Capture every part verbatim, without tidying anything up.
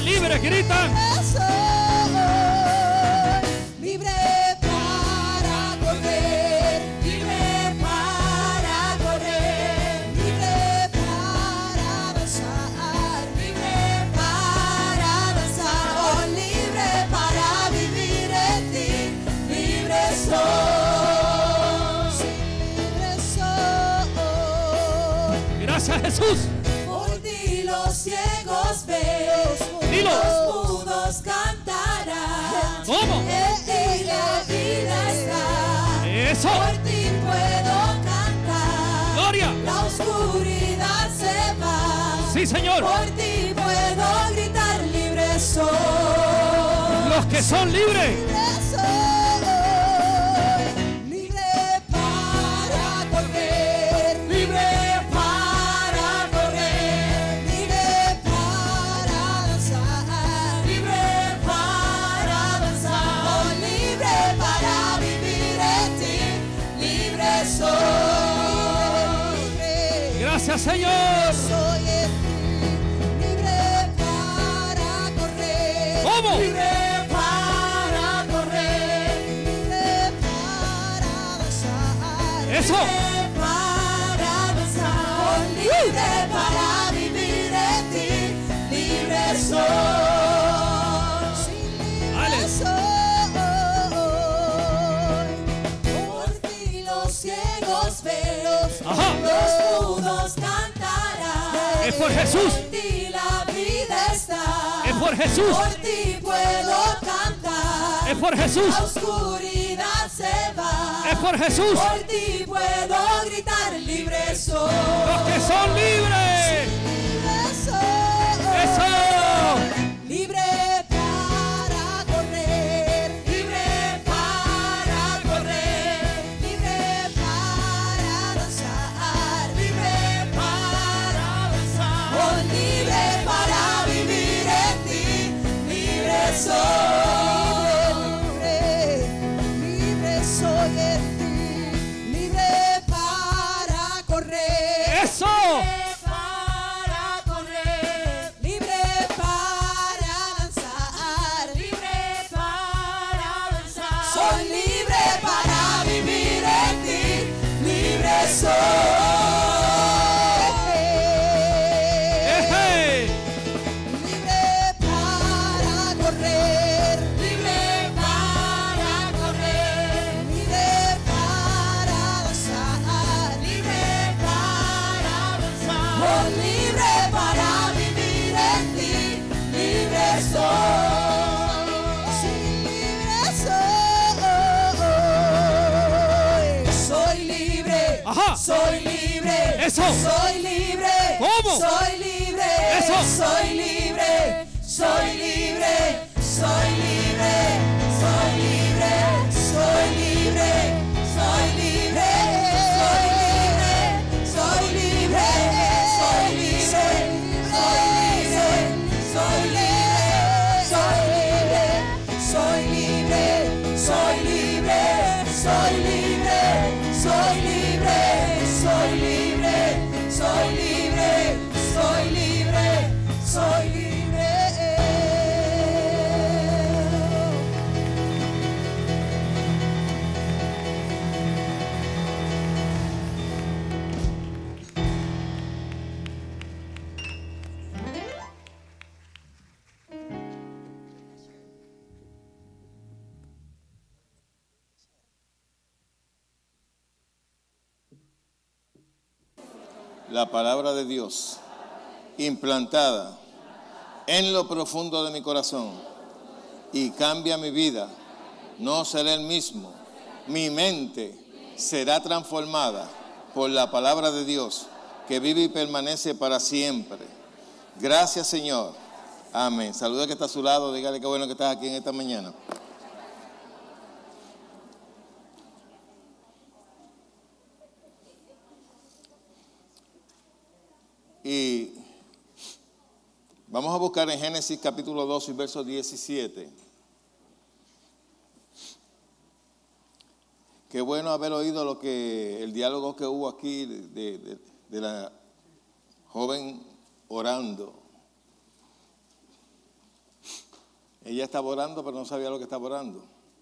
libres, gritan. Libre para correr, libre para correr, libre para danzar, libre para danzar, oh, libre para vivir en ti, libre soy, libre soy. Gracias, Jesús. Por ti los ciegos ven, Dilo. los mudos cantarán. ¿Cómo? En ti la vida está. Eso. Por ti puedo cantar. Gloria. La oscuridad se va. Sí, Señor. Por ti puedo gritar, libre soy. Los que son libres. Libre soy. Libre para correr. Libre para correr. Libre para danzar. Libre para danzar. Oh, libre para vivir en ti. Libre soy. Gracias, Señor. Soy en ti. Libre para correr. ¿Cómo? Libre para correr. Libre para danzar. Eso. Libre para danzar. Oh, libre para vivir en ti. Libre soy. Sí, libre Ale. soy. Por ti los ciegos ven. Ajá. Los mudos cantarán. Es por Jesús. En ti la vida está. Es por Jesús. Por ti puedo cantar. Es por Jesús. La oscuridad se va. Es por Jesús. Por ti puedo gritar, libre soy. Los que son libres. Libre soy. Eso. Libre para correr. Libre para correr. Libre para danzar. Libre para danzar. Oh, libre para vivir en ti. Libre soy. Libre, libre soy en ti. Libre para correr. Eso. Libre para correr, libre para danzar, libre para danzar. Soy libre para vivir en ti, libre soy. Eje. Libre para correr, libre para correr, libre para danzar, libre para danzar. Oh, libre para vivir en ti, libre soy. Sí, libre soy. Soy libre. Ajá. Soy libre. Eso. Soy libre. ¿Cómo? Soy libre. Eso. Soy libre. Soy libre. Soy libre. Soy libre. Soy libre. Soy libre. Soy libre. Soy libre. Soy libre. Soy libre. Soy libre. Soy libre. Soy libre. Soy libre. Soy libre. Soy libre. Soy libre. Soy libre. Soy libre. La palabra de Dios implantada en lo profundo de mi corazón y cambia mi vida. No seré el mismo. Mi mente será transformada por la palabra de Dios que vive y permanece para siempre. Gracias, Señor. Amén. Saluda al que está a su lado. Dígale qué bueno que estás aquí en esta mañana. Y vamos a buscar en Génesis capítulo dos y verso diecisiete. Qué bueno haber oído lo que el diálogo que hubo aquí de, de, de la joven orando. ella estaba orando, pero no sabía lo que estaba orando.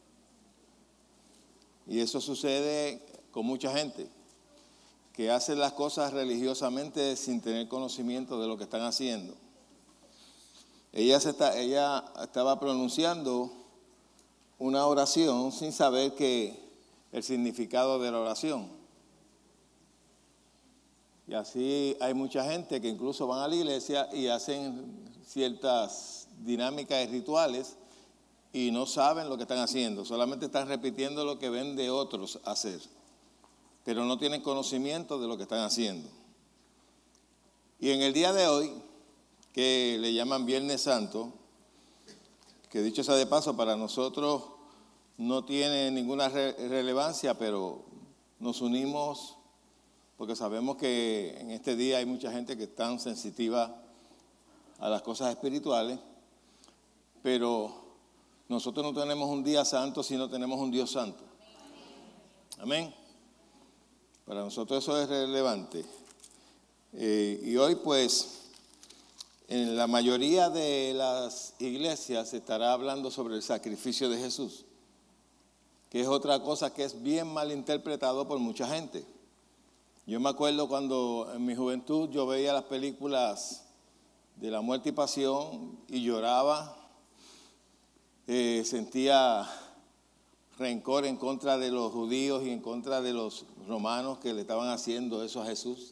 Y eso sucede con mucha gente que hace las cosas religiosamente sin tener conocimiento de lo que están haciendo. Ella, se está, ella estaba pronunciando una oración sin saber que el significado de la oración. Y así hay mucha gente que incluso van a la iglesia y hacen ciertas dinámicas y rituales y no saben lo que están haciendo, solamente están repitiendo lo que ven de otros hacer, pero no tienen conocimiento de lo que están haciendo. Y en el día de hoy, que le llaman Viernes Santo, que dicho sea de paso, para nosotros no tiene ninguna re- relevancia, pero nos unimos porque sabemos que en este día hay mucha gente que está sensitiva a las cosas espirituales, pero nosotros no tenemos un día santo si no tenemos un Dios santo. Amén. Para nosotros eso es relevante. Eh, y hoy pues, en la mayoría de las iglesias se estará hablando sobre el sacrificio de Jesús, que es otra cosa que es bien mal interpretado por mucha gente. Yo me acuerdo cuando en mi juventud yo veía las películas de la muerte y pasión y lloraba, eh, sentía rencor en contra de los judíos y en contra de los romanos que le estaban haciendo eso a Jesús.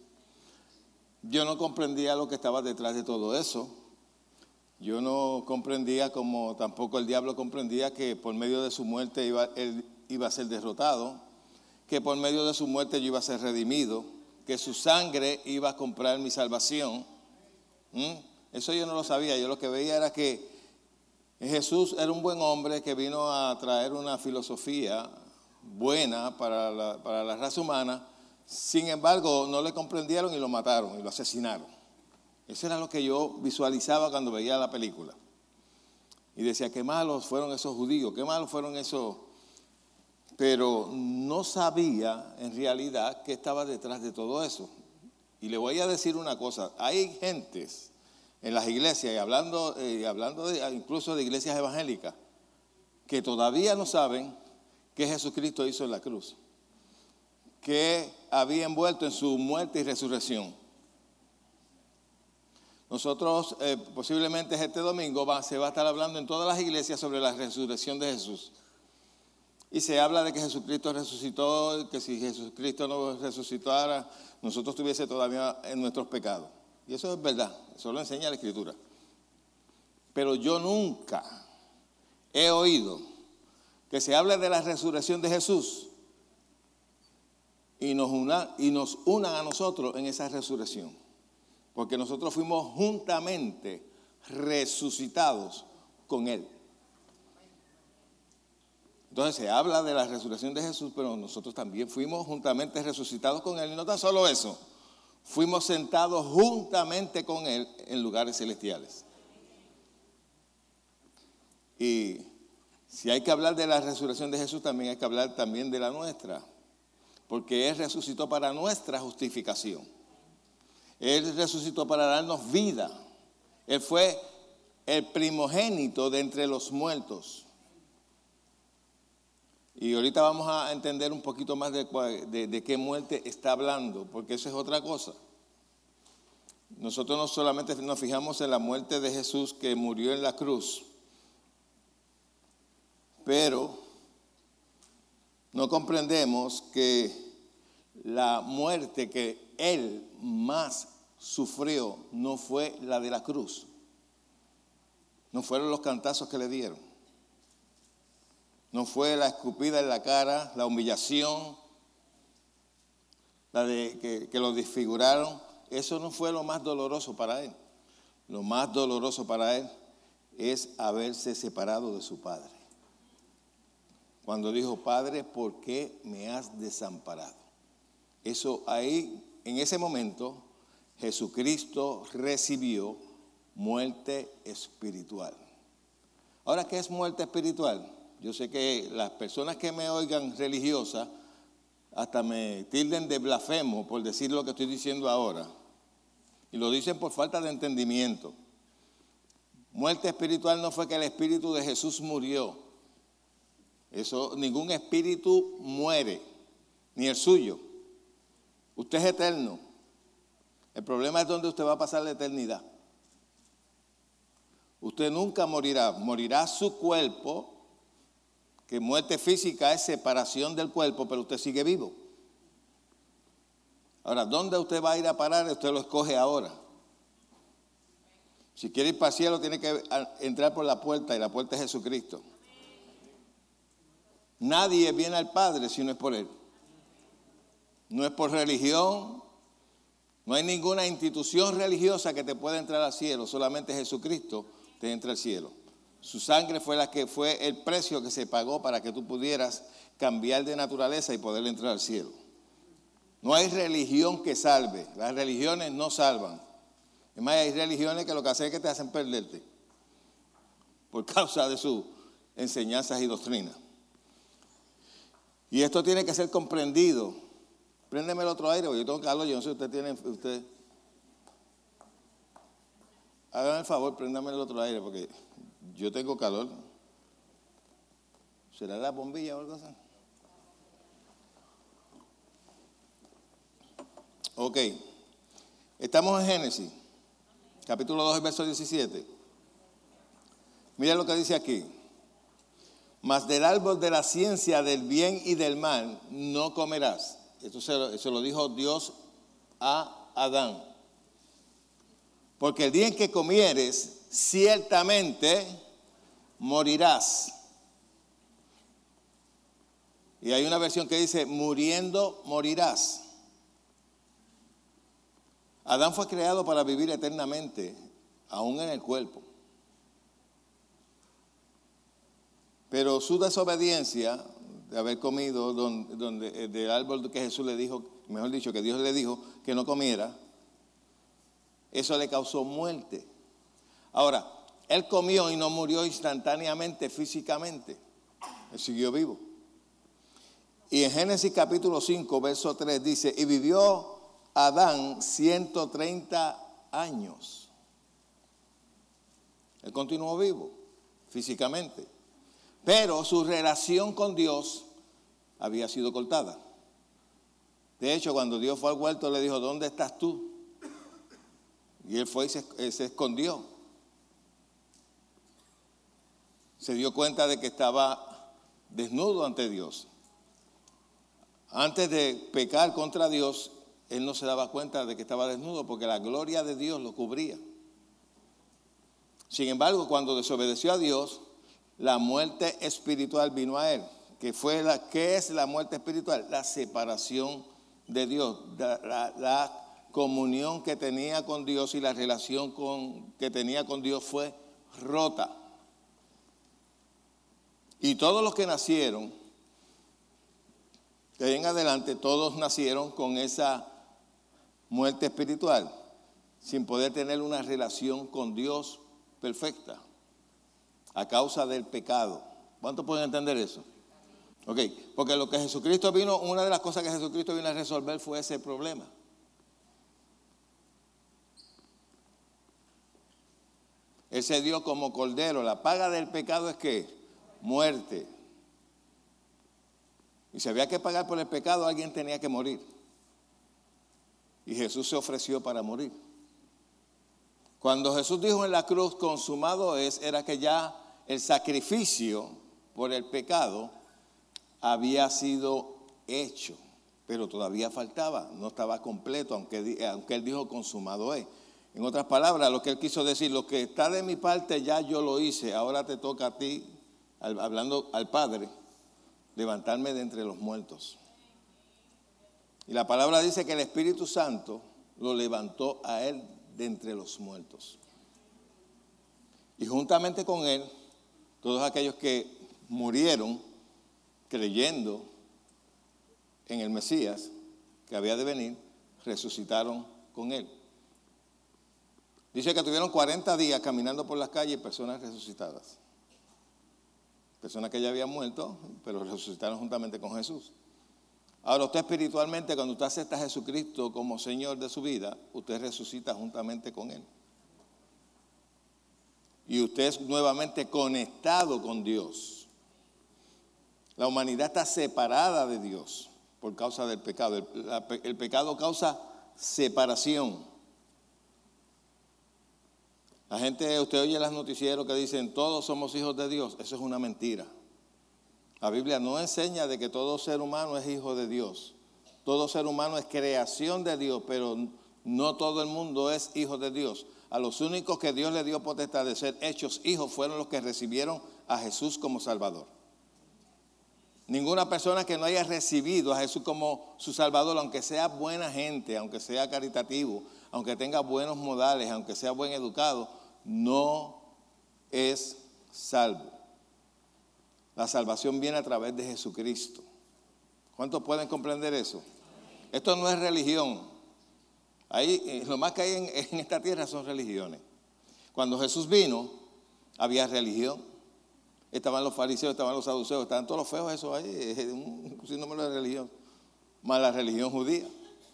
Yo no comprendía lo que estaba detrás de todo eso. Yo no comprendía, como tampoco el diablo comprendía, que por medio de su muerte iba, él iba a ser derrotado, que por medio de su muerte yo iba a ser redimido, que su sangre iba a comprar mi salvación. ¿Mm? Eso yo no lo sabía. Yo lo que veía era que Jesús era un buen hombre que vino a traer una filosofía buena para la, para la raza humana. Sin embargo, no le comprendieron y lo mataron y lo asesinaron. Eso era lo que yo visualizaba cuando veía la película. Y decía, qué malos fueron esos judíos, qué malos fueron esos. Pero no sabía en realidad qué estaba detrás de todo eso. Y le voy a decir una cosa, hay gentes en las iglesias, y hablando, eh, hablando de, incluso de iglesias evangélicas, que todavía no saben qué Jesucristo hizo en la cruz, qué había envuelto en su muerte y resurrección. Nosotros eh, posiblemente este domingo va, se va a estar hablando en todas las iglesias sobre la resurrección de Jesús. Y se habla de que Jesucristo resucitó, que si Jesucristo no resucitara, nosotros estuviese todavía en nuestros pecados. Y eso es verdad, eso lo enseña la Escritura. Pero yo nunca he oído que se hable de la resurrección de Jesús y nos, una, y nos unan a nosotros en esa resurrección. Porque nosotros fuimos juntamente resucitados con Él. Entonces se habla de la resurrección de Jesús, pero nosotros también fuimos juntamente resucitados con Él. Y no tan solo eso, fuimos sentados juntamente con Él en lugares celestiales. Y si hay que hablar de la resurrección de Jesús, también hay que hablar también de la nuestra. Porque Él resucitó para nuestra justificación. Él resucitó para darnos vida. Él fue el primogénito de entre los muertos. Y ahorita vamos a entender un poquito más de, de, de qué muerte está hablando, porque eso es otra cosa. Nosotros no solamente nos fijamos en la muerte de Jesús que murió en la cruz, pero no comprendemos que la muerte que Él más sufrió no fue la de la cruz, no fueron los cantazos que le dieron. No fue la escupida en la cara, la humillación, la de que, que lo desfiguraron. Eso no fue lo más doloroso para Él. Lo más doloroso para Él es haberse separado de su Padre. Cuando dijo, Padre, ¿por qué me has desamparado? Eso ahí, en ese momento, Jesucristo recibió muerte espiritual. Ahora, ¿qué es muerte espiritual? Yo sé que las personas que me oigan religiosas hasta me tilden de blasfemo por decir lo que estoy diciendo ahora. Y lo dicen por falta de entendimiento. Muerte espiritual no fue que el espíritu de Jesús murió. Eso, ningún espíritu muere, ni el suyo. Usted es eterno. El problema es dónde usted va a pasar la eternidad. Usted nunca morirá. Morirá su cuerpo, que muerte física es separación del cuerpo, pero usted sigue vivo. Ahora, ¿dónde usted va a ir a parar? Usted lo escoge ahora. Si quiere ir para el cielo, tiene que entrar por la puerta, y la puerta es Jesucristo. Nadie viene al Padre si no es por Él. No es por religión. No hay ninguna institución religiosa que te pueda entrar al cielo. Solamente Jesucristo te entra al cielo. Su sangre fue la que fue el precio que se pagó para que tú pudieras cambiar de naturaleza y poder entrar al cielo. No hay religión que salve. Las religiones no salvan. Es más, hay religiones que lo que hacen es que te hacen perderte por causa de sus enseñanzas y doctrinas. Y esto tiene que ser comprendido. Préndeme el otro aire, porque yo tengo calor, yo no sé si usted tiene, usted. Háganme el favor, préndame el otro aire, porque yo tengo calor. ¿Será la bombilla o algo así? Ok. Estamos en Génesis, capítulo dos, verso diecisiete. Mira lo que dice aquí. Mas del árbol de la ciencia del bien y del mal no comerás. Esto se lo, se lo dijo Dios a Adán. Porque el día en que comieres, ciertamente morirás. Y hay una versión que dice, muriendo morirás. Adán fue creado para vivir eternamente, aún en el cuerpo. Pero su desobediencia de haber comido donde, donde, del árbol que Jesús le dijo, mejor dicho, que Dios le dijo que no comiera, eso le causó muerte. Ahora, él comió y no murió instantáneamente, físicamente. Él siguió vivo. Y en Génesis capítulo cinco, verso tres dice, y vivió Adán ciento treinta años. Él continuó vivo, físicamente. Pero su relación con Dios había sido cortada. De hecho, cuando Dios fue al huerto, le dijo, ¿dónde estás tú? Y él fue y se, se escondió. Se dio cuenta de que estaba desnudo ante Dios. Antes de pecar contra Dios, él no se daba cuenta de que estaba desnudo porque la gloria de Dios lo cubría. Sin embargo, cuando desobedeció a Dios, la muerte espiritual vino a él. Que fue la, ¿qué es la muerte espiritual? La separación de Dios, la, la, la comunión que tenía con Dios y la relación con, que tenía con Dios fue rota. Y todos los que nacieron, de ahí en adelante, todos nacieron con esa muerte espiritual, sin poder tener una relación con Dios perfecta, a causa del pecado. ¿Cuántos pueden entender eso? Ok, porque lo que Jesucristo vino, una de las cosas que Jesucristo vino a resolver fue ese problema. Él se dio como cordero. La paga del pecado es ¿qué? Muerte. Y si había que pagar por el pecado, alguien tenía que morir. Y Jesús se ofreció para morir. Cuando Jesús dijo en la cruz, consumado es, era que ya el sacrificio por el pecado había sido hecho, pero todavía faltaba, no estaba completo, aunque, aunque él dijo consumado es. En otras palabras, lo que él quiso decir, lo que está de mi parte ya yo lo hice, ahora te toca a ti, al, hablando al Padre, levantarme de entre los muertos. Y la palabra dice que el Espíritu Santo lo levantó a él de entre los muertos. Y juntamente con él, todos aquellos que murieron creyendo en el Mesías que había de venir, resucitaron con él. Dice que tuvieron cuarenta días caminando por las calles personas resucitadas. Personas que ya habían muerto, pero resucitaron juntamente con Jesús. Ahora usted espiritualmente, cuando usted acepta a Jesucristo como Señor de su vida, usted resucita juntamente con él. y usted es nuevamente conectado con Dios. La humanidad está separada de Dios por causa del pecado. El, la, el pecado causa separación. La gente, usted oye los noticieros que dicen todos somos hijos de Dios. Eso es una mentira. La Biblia no enseña de que todo ser humano es hijo de Dios. Todo ser humano es creación de Dios, pero no todo el mundo es hijo de Dios. A los únicos que Dios le dio potestad de ser hechos hijos fueron los que recibieron a Jesús como Salvador. Ninguna persona que no haya recibido a Jesús como su Salvador, aunque sea buena gente, aunque sea caritativo, aunque tenga buenos modales, aunque sea buen educado, no es salvo. La salvación viene a través de Jesucristo. ¿Cuántos pueden comprender eso? Esto no es religión. Ahí, lo más que hay en, en esta tierra son religiones. Cuando Jesús vino, había religión. Estaban los fariseos, estaban los saduceos, estaban todos los feos esos ahí, un sinnúmero de religión, más la religión judía.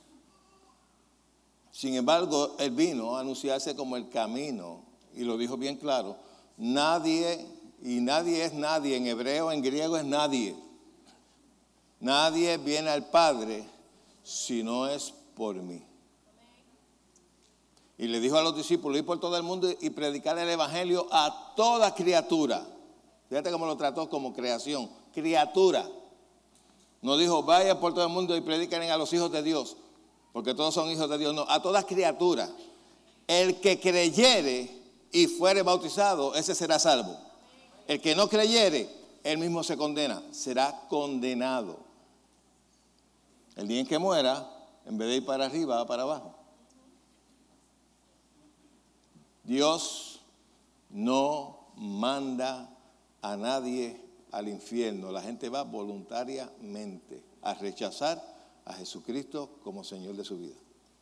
Sin embargo, Él vino a anunciarse como el camino, y lo dijo bien claro, nadie, y nadie es nadie, en hebreo, en griego es nadie. Nadie viene al Padre si no es por mí. Y le dijo a los discípulos, ir por todo el mundo y predicar el evangelio a toda criatura. Fíjate cómo lo trató como creación, criatura. No dijo, vaya por todo el mundo y prediquen a los hijos de Dios, porque todos son hijos de Dios. No, a toda criatura. El que creyere y fuere bautizado, ese será salvo. El que no creyere, él mismo se condena, será condenado. El día en que muera, en vez de ir para arriba, va para abajo. Dios no manda a nadie al infierno. La gente va voluntariamente a rechazar a Jesucristo como Señor de su vida.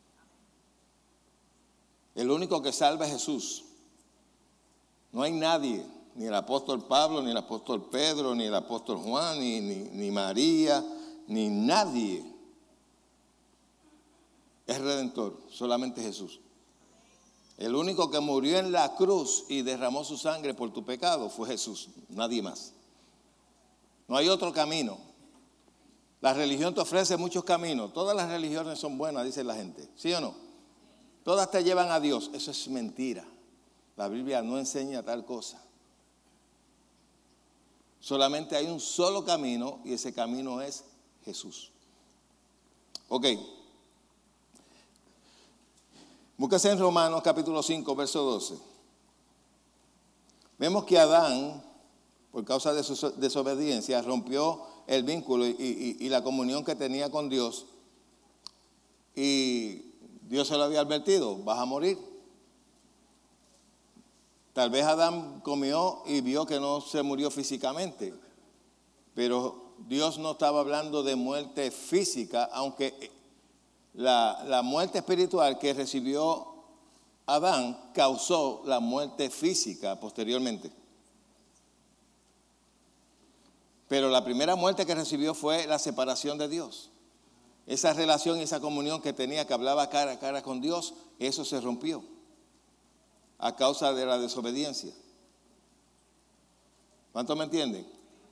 El único que salva es Jesús. No hay nadie, ni el apóstol Pablo, ni el apóstol Pedro, ni el apóstol Juan, ni, ni, ni María, ni nadie es redentor, solamente Jesús. El único que murió en la cruz y derramó su sangre por tu pecado fue Jesús, nadie más. No hay otro camino. La religión te ofrece muchos caminos. Todas las religiones son buenas, dice la gente. ¿Sí o no? Todas te llevan a Dios. Eso es mentira. La Biblia no enseña tal cosa. Solamente hay un solo camino y ese camino es Jesús. Ok. Búsquese en Romanos capítulo cinco, verso doce. Vemos que Adán, por causa de su desobediencia, rompió el vínculo y, y, y la comunión que tenía con Dios. Y Dios se lo había advertido, vas a morir. Tal vez Adán comió y vio que no se murió físicamente, pero Dios no estaba hablando de muerte física, aunque la, la muerte espiritual que recibió Adán causó la muerte física posteriormente. Pero la primera muerte que recibió fue la separación de Dios. Esa relación y esa comunión que tenía, que hablaba cara a cara con Dios, eso se rompió a causa de la desobediencia. ¿Cuántos me entienden?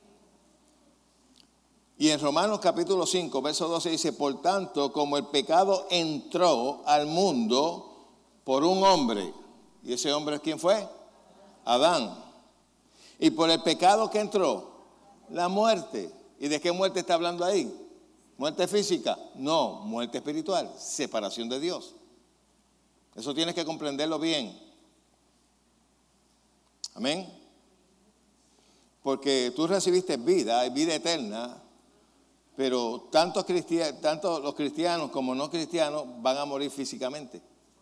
Y en Romanos capítulo cinco, verso doce dice, por tanto, como el pecado entró al mundo por un hombre, ¿y ese hombre quién fue? Adán. Y por el pecado que entró, la muerte. ¿Y de qué muerte está hablando ahí? ¿Muerte física? No, muerte espiritual, separación de Dios. Eso tienes que comprenderlo bien. Amén. Porque tú recibiste vida, vida eterna, pero tanto, cristianos, tanto los cristianos como no cristianos van a morir físicamente.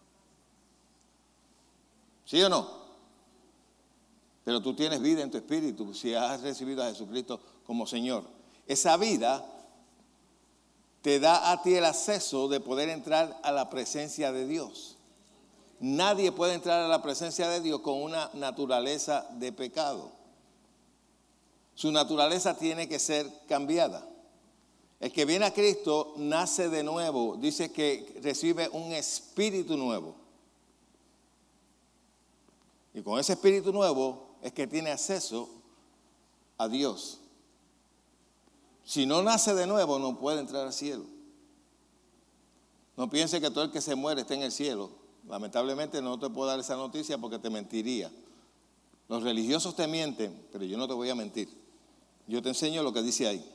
¿Sí o no? Pero tú tienes vida en tu espíritu si has recibido a Jesucristo como Señor. Esa vida te da a ti el acceso de poder entrar a la presencia de Dios. Nadie puede entrar a la presencia de Dios con una naturaleza de pecado. Su naturaleza tiene que ser cambiada. El que viene a Cristo nace de nuevo. Dice que recibe un espíritu nuevo. Y con ese espíritu nuevo es que tiene acceso a Dios. Si no nace de nuevo, no puede entrar al cielo. No piense que todo el que se muere está en el cielo. Lamentablemente no te puedo dar esa noticia porque te mentiría. Los religiosos te mienten, pero yo no te voy a mentir. Yo te enseño lo que dice ahí.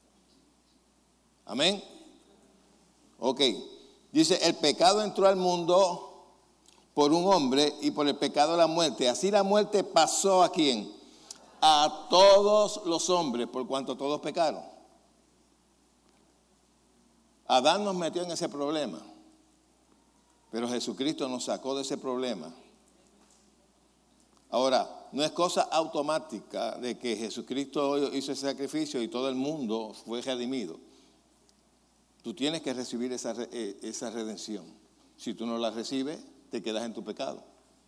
Amén. Ok. Dice, el pecado entró al mundo por un hombre y por el pecado la muerte. Así la muerte pasó ¿a quién? A todos los hombres, por cuanto todos pecaron. Adán nos metió en ese problema, pero Jesucristo nos sacó de ese problema. Ahora, no es cosa automática de que Jesucristo hizo ese sacrificio y todo el mundo fue redimido. Tú tienes que recibir esa, esa redención. Si tú no la recibes, te quedas en tu pecado.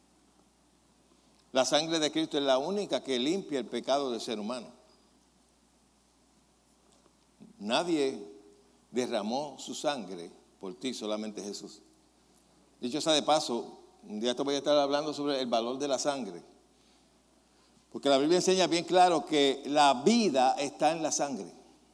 La sangre de Cristo es la única que limpia el pecado del ser humano. Nadie derramó su sangre por ti, solamente Jesús. Dicho sea de paso, un día te voy a estar hablando sobre el valor de la sangre. Porque la Biblia enseña bien claro que la vida está en la sangre.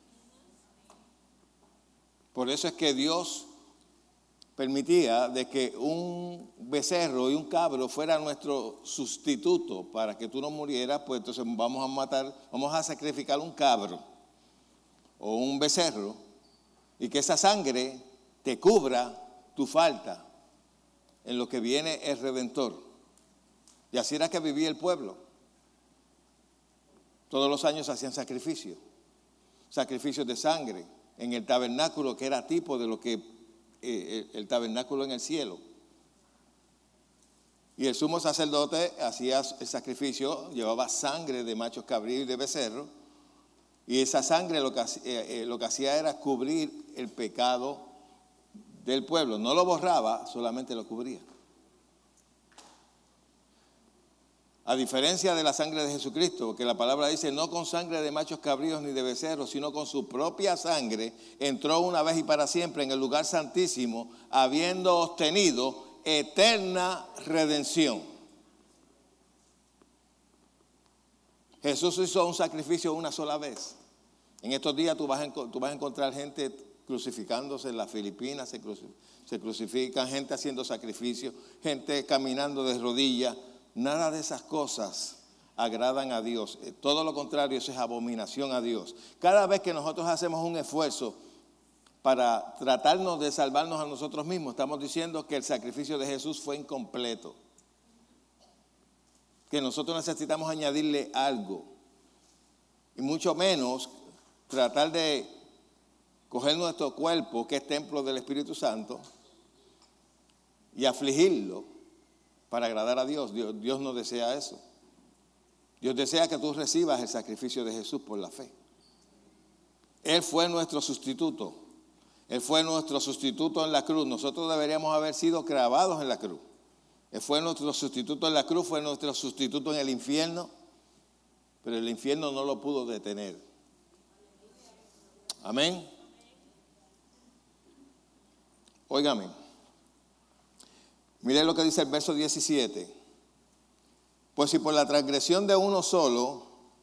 Por eso es que Dios permitía de que un becerro y un cabro fuera nuestro sustituto para que tú no murieras, pues entonces vamos a matar, vamos a sacrificar un cabro o un becerro y que esa sangre te cubra tu falta en lo que viene el Redentor. Y así era que vivía el pueblo. Todos los años hacían sacrificios, sacrificios de sangre en el tabernáculo, que era tipo de lo que eh, el, el tabernáculo en el cielo. Y el sumo sacerdote hacía el sacrificio, llevaba sangre de machos cabríos y de becerro, y esa sangre lo que, eh, eh, lo que hacía era cubrir el pecado del pueblo. No lo borraba, solamente lo cubría. A diferencia de la sangre de Jesucristo, que la palabra dice, no con sangre de machos cabríos ni de becerros, sino con su propia sangre, entró una vez y para siempre en el lugar santísimo, habiendo obtenido eterna redención. Jesús hizo un sacrificio una sola vez. En estos días tú vas a, tú vas a encontrar gente crucificándose en las Filipinas, se, crucif se crucifican, gente haciendo sacrificios, gente caminando de rodillas. Nada de esas cosas agradan a Dios. Todo lo contrario, eso es abominación a Dios. Cada vez que nosotros hacemos un esfuerzo para tratarnos de salvarnos a nosotros mismos, estamos diciendo que el sacrificio de Jesús fue incompleto. Que nosotros necesitamos añadirle algo. Y mucho menos tratar de coger nuestro cuerpo, que es templo del Espíritu Santo, y afligirlo para agradar a Dios. Dios. Dios no desea eso. Dios desea que tú recibas el sacrificio de Jesús por la fe. Él fue nuestro sustituto. Él fue nuestro sustituto en la cruz. Nosotros deberíamos haber sido clavados en la cruz. Él fue nuestro sustituto en la cruz, fue nuestro sustituto en el infierno, pero el infierno no lo pudo detener. Amén. Óigame. Miren lo que dice el verso diecisiete. Pues si por la transgresión de uno solo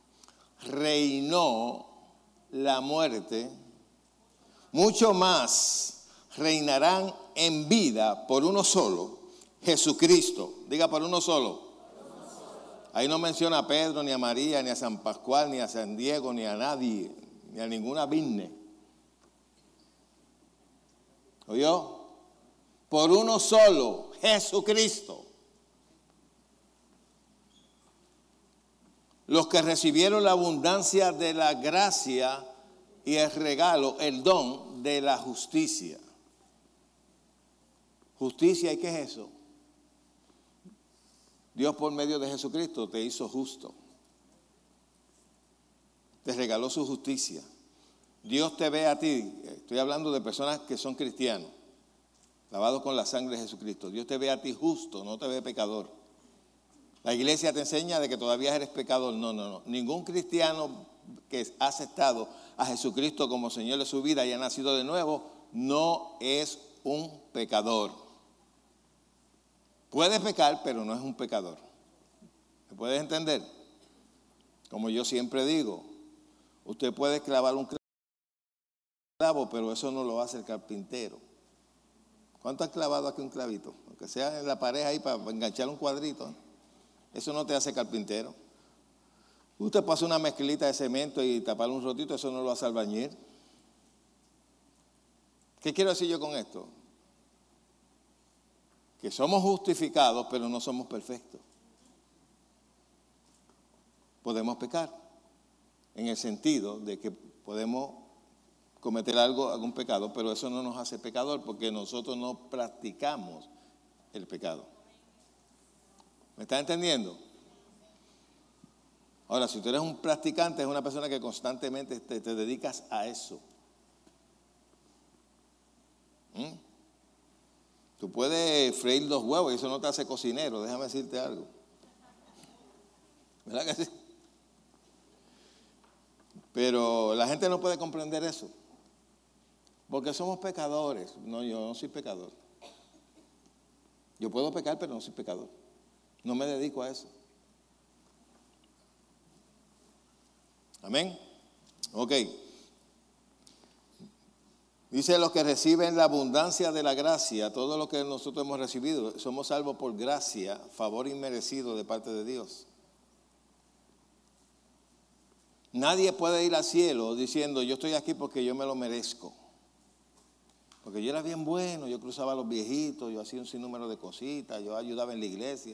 reinó la muerte, mucho más reinarán en vida por uno solo, Jesucristo. Diga, por uno solo. Ahí no menciona a Pedro, ni a María, ni a San Pascual, ni a San Diego, ni a nadie, ni a ninguna virne. ¿Oyó? Por uno solo, Jesucristo. Los que recibieron la abundancia de la gracia y el regalo, el don de la justicia. Justicia, ¿y qué es eso? Dios por medio de Jesucristo te hizo justo. Te regaló su justicia. Dios te ve a ti, estoy hablando de personas que son cristianos, lavados con la sangre de Jesucristo. Dios te ve a ti justo, no te ve pecador. La iglesia te enseña de que todavía eres pecador. No, no, no. Ningún cristiano que ha aceptado a Jesucristo como Señor de su vida y ha nacido de nuevo, no es un pecador. Puede pecar, pero no es un pecador. ¿Me puedes entender? Como yo siempre digo, usted puede clavar un clavo, pero eso no lo hace el carpintero. ¿Cuánto has clavado aquí un clavito? Aunque sea en la pared ahí para enganchar un cuadrito, ¿eh? Eso no te hace carpintero. Usted pasa una mezclita de cemento y tapar un rotito, eso no lo hace albañil. ¿Qué quiero decir yo con esto? Que somos justificados, pero no somos perfectos. Podemos pecar, en el sentido de que podemos cometer algo, algún pecado, pero eso no nos hace pecador porque nosotros no practicamos el pecado. ¿Me está entendiendo? Ahora, si tú eres un practicante, es una persona que constantemente te, te dedicas a eso. ¿Mm? Tú puedes freír dos huevos y eso no te hace cocinero, déjame decirte algo. ¿Verdad que sí? Pero la gente no puede comprender eso. Porque somos pecadores. No, yo no soy pecador. Yo puedo pecar, pero no soy pecador. No me dedico a eso. Amén. Ok. Dice, los que reciben la abundancia de la gracia, todo lo que nosotros hemos recibido, somos salvos por gracia, favor inmerecido de parte de Dios. Nadie puede ir al cielo diciendo, yo estoy aquí porque yo me lo merezco. Porque yo era bien bueno, yo cruzaba a los viejitos, yo hacía un sinnúmero de cositas, yo ayudaba en la iglesia.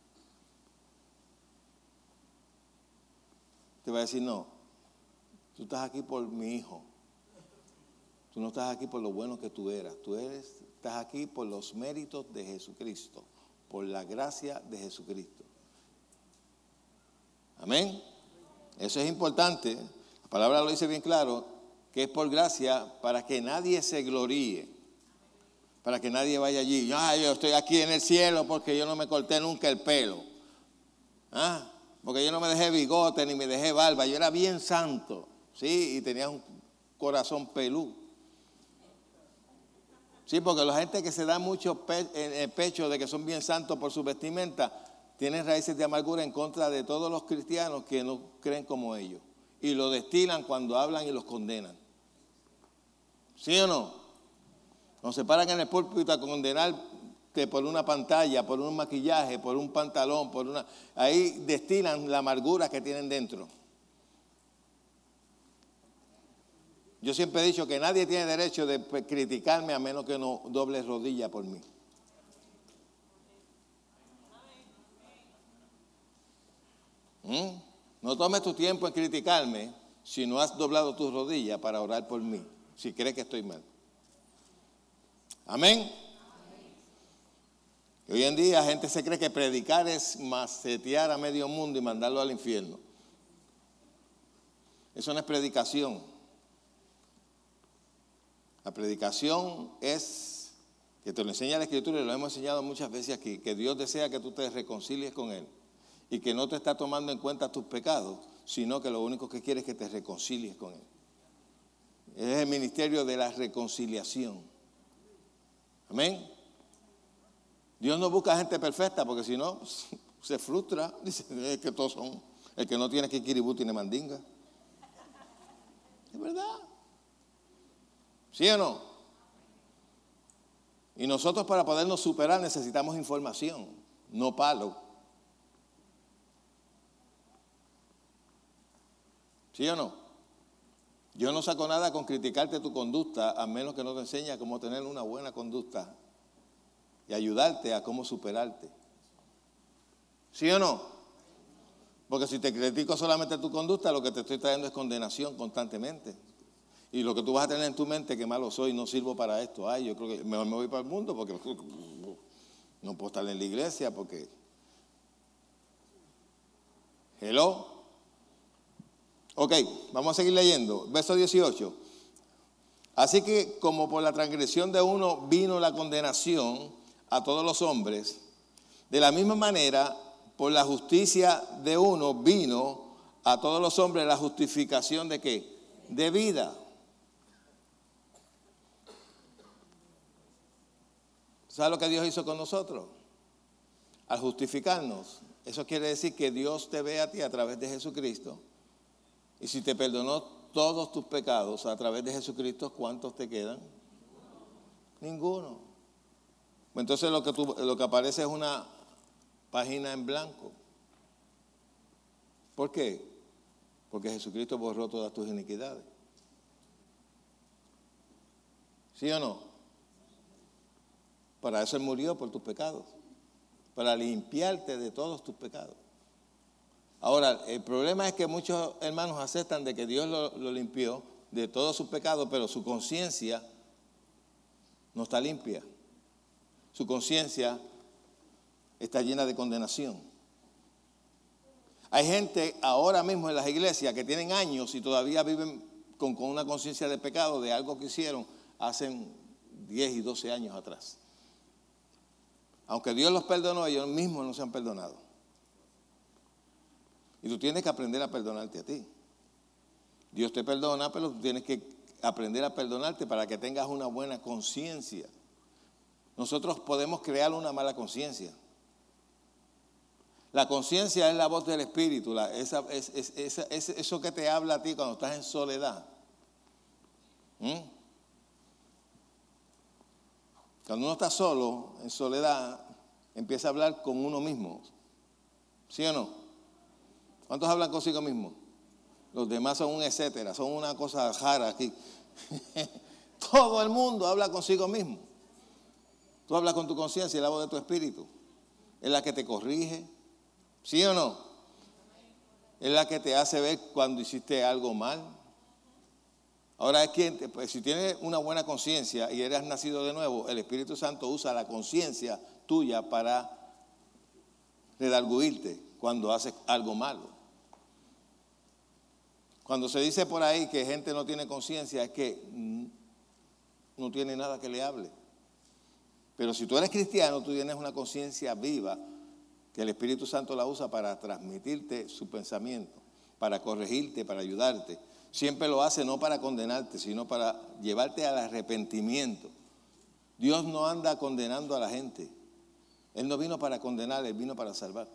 Te va a decir, no, tú estás aquí por mi hijo. Tú no estás aquí por lo bueno que tú eras. Tú eres, estás aquí por los méritos de Jesucristo, por la gracia de Jesucristo. Amén. Eso es importante. La palabra lo dice bien claro, que es por gracia para que nadie se gloríe. Para que nadie vaya allí. Ah, yo estoy aquí en el cielo porque yo no me corté nunca el pelo. Ah, porque yo no me dejé bigote ni me dejé barba. Yo era bien santo. Sí, y tenía un corazón pelú. Sí, porque la gente que se da mucho pe- en el pecho de que son bien santos por su vestimenta, tienen raíces de amargura en contra de todos los cristianos que no creen como ellos. Y lo destilan cuando hablan y los condenan. ¿Sí o no? Cuando se paran en el púlpito a condenarte por una pantalla, por un maquillaje, por un pantalón, por una... ahí destilan la amargura que tienen dentro. Yo siempre he dicho que nadie tiene derecho de criticarme a menos que no doble rodilla por mí. ¿Mm? No tomes tu tiempo en criticarme si no has doblado tus rodillas para orar por mí, si crees que estoy mal. Amén. Y hoy en día la gente se cree que predicar es macetear a medio mundo y mandarlo al infierno. Eso no es predicación. La predicación es, que te lo enseña la Escritura y lo hemos enseñado muchas veces aquí, que Dios desea que tú te reconcilies con Él y que no te está tomando en cuenta tus pecados, sino que lo único que quiere es que te reconcilies con Él. Es el ministerio de la reconciliación. Amén. Dios no busca gente perfecta porque si no se frustra. Dice, es que todos son, el que no tiene que kiribú tiene mandinga. Es verdad. ¿Sí o no? Y nosotros para podernos superar necesitamos información, no palo. ¿Sí o no? Yo no saco nada con criticarte tu conducta a menos que no te enseñe a cómo tener una buena conducta y ayudarte a cómo superarte. ¿Sí o no? Porque si te critico solamente tu conducta, lo que te estoy trayendo es condenación constantemente. Y lo que tú vas a tener en tu mente, que malo soy, no sirvo para esto. Ay, yo creo que mejor me voy para el mundo porque no puedo estar en la iglesia porque... Hello. Ok, vamos a seguir leyendo. Verso dieciocho. Así que como por la transgresión de uno vino la condenación a todos los hombres, de la misma manera, por la justicia de uno vino a todos los hombres la justificación de ¿qué? De vida. ¿Sabes lo que Dios hizo con nosotros? Al justificarnos, Eso quiere decir que Dios te ve a ti a través de Jesucristo. Y si te perdonó todos tus pecados a través de Jesucristo, ¿cuántos te quedan? Ninguno. Entonces lo que, tú, lo que aparece es una página en blanco. ¿Por qué? Porque Jesucristo borró todas tus iniquidades. ¿Sí o no? Para eso Él murió, por tus pecados. Para limpiarte de todos tus pecados. Ahora, el problema es que muchos hermanos aceptan de que Dios lo, lo limpió de todos sus pecados, pero su conciencia no está limpia. Su conciencia está llena de condenación. Hay gente ahora mismo en las iglesias que tienen años y todavía viven con, con una conciencia de pecado de algo que hicieron hace diez y doce años atrás. Aunque Dios los perdonó, ellos mismos no se han perdonado. Y tú tienes que aprender a perdonarte a ti. Dios te perdona, pero tú tienes que aprender a perdonarte para que tengas una buena conciencia. Nosotros podemos crear una mala conciencia. La conciencia es la voz del Espíritu, la, esa, es, es, esa, es eso que te habla a ti cuando estás en soledad. ¿Mm? Cuando uno está solo, en soledad, empieza a hablar con uno mismo. ¿Sí o no? ¿Cuántos hablan consigo mismo? Los demás son un etcétera, son una cosa rara aquí. Todo el mundo habla consigo mismo. Tú hablas con tu conciencia y la voz de tu espíritu. Es la que te corrige. ¿Sí o no? Es la que te hace ver cuando hiciste algo mal. Ahora es que pues, si tienes una buena conciencia y eres nacido de nuevo, el Espíritu Santo usa la conciencia tuya para redarguirte cuando haces algo malo. Cuando se dice por ahí que gente no tiene conciencia, es que no tiene nada que le hable. Pero si tú eres cristiano, tú tienes una conciencia viva que el Espíritu Santo la usa para transmitirte su pensamiento, para corregirte, para ayudarte. Siempre lo hace no para condenarte, sino para llevarte al arrepentimiento. Dios no anda condenando a la gente. Él no vino para condenar, Él vino para salvar.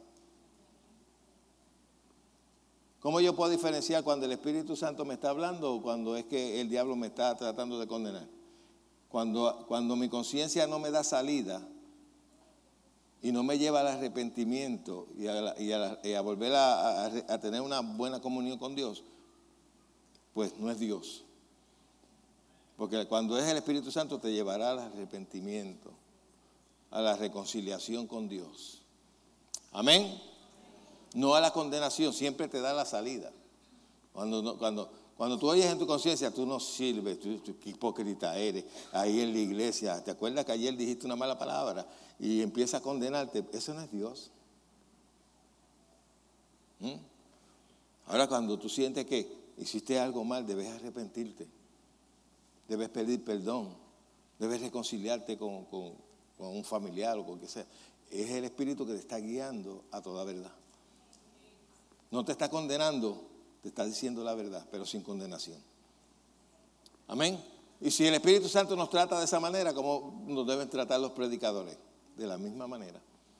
¿Cómo yo puedo diferenciar cuando el Espíritu Santo me está hablando o cuando es que el diablo me está tratando de condenar? Cuando, cuando mi conciencia no me da salida y no me lleva al arrepentimiento y a, y a, y a volver a, a, a tener una buena comunión con Dios, pues no es Dios. Porque cuando es el Espíritu Santo te llevará al arrepentimiento, a la reconciliación con Dios. Amén. No a la condenación, siempre te da la salida. Cuando, cuando, cuando tú oyes en tu conciencia, tú no sirves, tú, tú qué hipócrita eres, ahí en la iglesia. ¿Te acuerdas que ayer dijiste una mala palabra y empieza a condenarte? Eso no es Dios. ¿Mm? Ahora cuando tú sientes que hiciste algo mal, debes arrepentirte, debes pedir perdón, debes reconciliarte con, con, con un familiar o con quien sea. Es el Espíritu que te está guiando a toda verdad. No te está condenando, te está diciendo la verdad, pero sin condenación. Amén. Y si el Espíritu Santo nos trata de esa manera, ¿cómo nos deben tratar los predicadores? De la misma manera.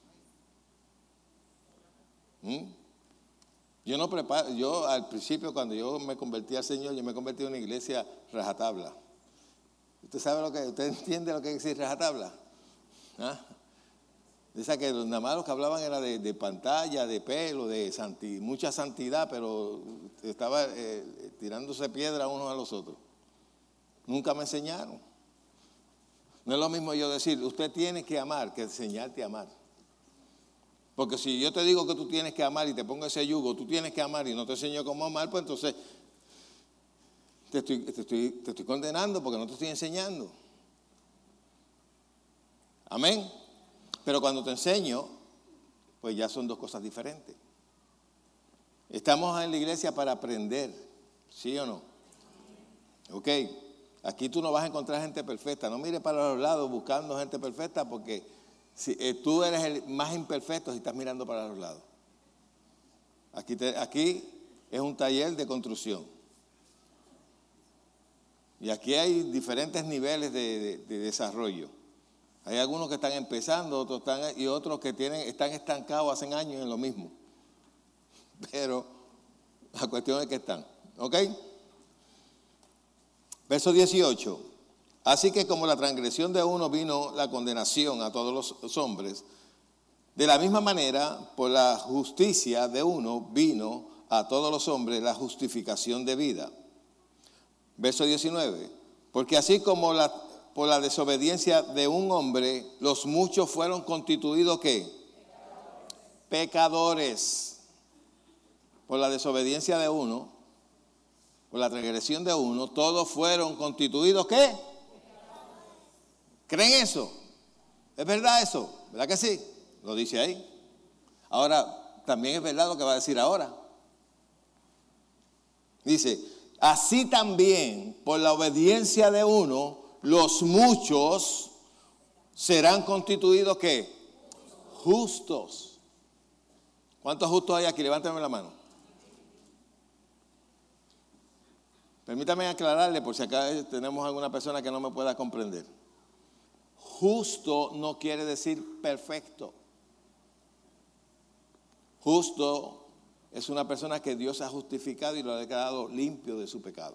¿Mm? Yo no preparo, yo al principio cuando yo me convertí al Señor, yo me convertí en una iglesia rajatabla. ¿Usted sabe lo que, usted entiende lo que es decir rajatabla? ¿Ah? De esa que nada más los que hablaban era de, de pantalla, de pelo, de santi, mucha santidad, pero estaba eh, tirándose piedra unos a los otros. Nunca me enseñaron. No es lo mismo yo decir, usted tiene que amar, que enseñarte a amar. Porque si yo te digo que tú tienes que amar y te pongo ese yugo, tú tienes que amar y no te enseño cómo amar, pues entonces te estoy, te estoy, te estoy condenando porque no te estoy enseñando. Amén. Pero cuando te enseño, pues ya son dos cosas diferentes. Estamos en la iglesia para aprender, ¿sí o no? Ok, aquí tú no vas a encontrar gente perfecta. No mires para los lados buscando gente perfecta porque si, eh, tú eres el más imperfecto si estás mirando para los lados. Aquí, te, aquí es un taller de construcción. Y aquí hay diferentes niveles de, de, de desarrollo. Hay algunos que están empezando, otros están, y otros que tienen, están estancados hace años en lo mismo. Pero la cuestión es que están. ¿Ok? Verso dieciocho. Así que como la transgresión de uno vino la condenación a todos los hombres, de la misma manera, por la justicia de uno vino a todos los hombres la justificación de vida. Verso diecinueve. Porque así como la, por la desobediencia de un hombre, los muchos fueron constituidos, ¿qué? Pecadores. Por la desobediencia de uno, por la transgresión de uno, todos fueron constituidos, ¿qué? ¿Creen eso? ¿Es verdad eso? ¿Verdad que sí? Lo dice ahí. Ahora, también es verdad lo que va a decir ahora. Dice, así también, por la obediencia de uno, los muchos serán constituidos, ¿qué? Justos. ¿Cuántos justos hay aquí? Levántame la mano. Permítame aclararle por si acá tenemos alguna persona que no me pueda comprender. Justo no quiere decir perfecto. Justo es una persona que Dios ha justificado y lo ha declarado limpio de su pecado.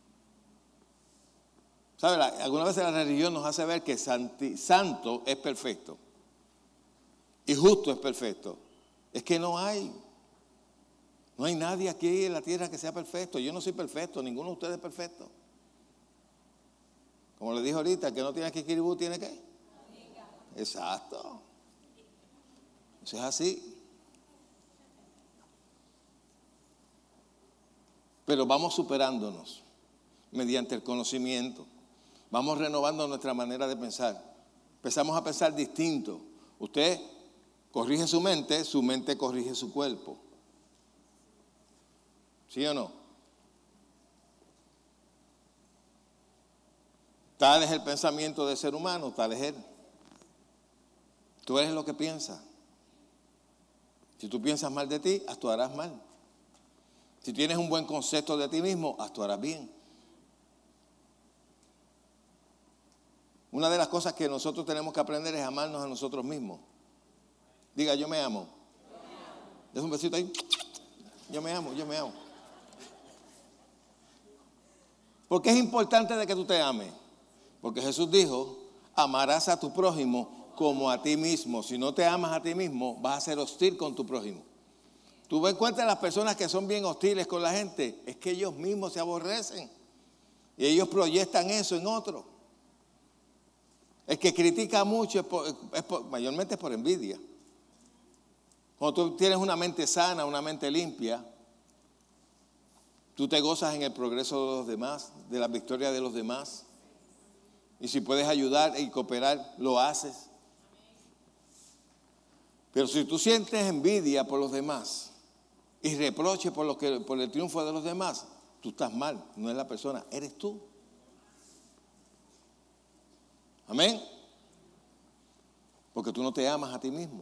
¿Sabe? Algunas veces la religión nos hace ver que santi, santo es perfecto y justo es perfecto. Es que no hay. No hay nadie aquí en la tierra que sea perfecto. Yo no soy perfecto, ninguno de ustedes es perfecto. Como le dije ahorita, que no tiene que Kiribú, tiene que. Exacto. Eso es así. Pero vamos superándonos mediante el conocimiento. Vamos renovando nuestra manera de pensar. Empezamos a pensar distinto. Usted corrige su mente, su mente corrige su cuerpo. ¿Sí o no? Tal es el pensamiento del ser humano, tal es él. Tú eres lo que piensas. Si tú piensas mal de ti, actuarás mal. Si tienes un buen concepto de ti mismo, actuarás bien. Una de las cosas que nosotros tenemos que aprender es amarnos a nosotros mismos. Diga, yo me amo. Deja un besito ahí. Yo me amo, yo me amo. ¿Por qué es importante de que tú te ames? Porque Jesús dijo, amarás a tu prójimo como a ti mismo. Si no te amas a ti mismo, vas a ser hostil con tu prójimo. Tú ves cuenta de las personas que son bien hostiles con la gente, es que ellos mismos se aborrecen y ellos proyectan eso en otro. El que critica mucho es, por, es por, mayormente es por envidia. Cuando tú tienes una mente sana, una mente limpia, tú te gozas en el progreso de los demás, de la victoria de los demás. Y si puedes ayudar y cooperar, lo haces. Pero si tú sientes envidia por los demás y reproche por, lo que, por el triunfo de los demás, tú estás mal, no es la persona, eres tú. Amén. Porque tú no te amas a ti mismo.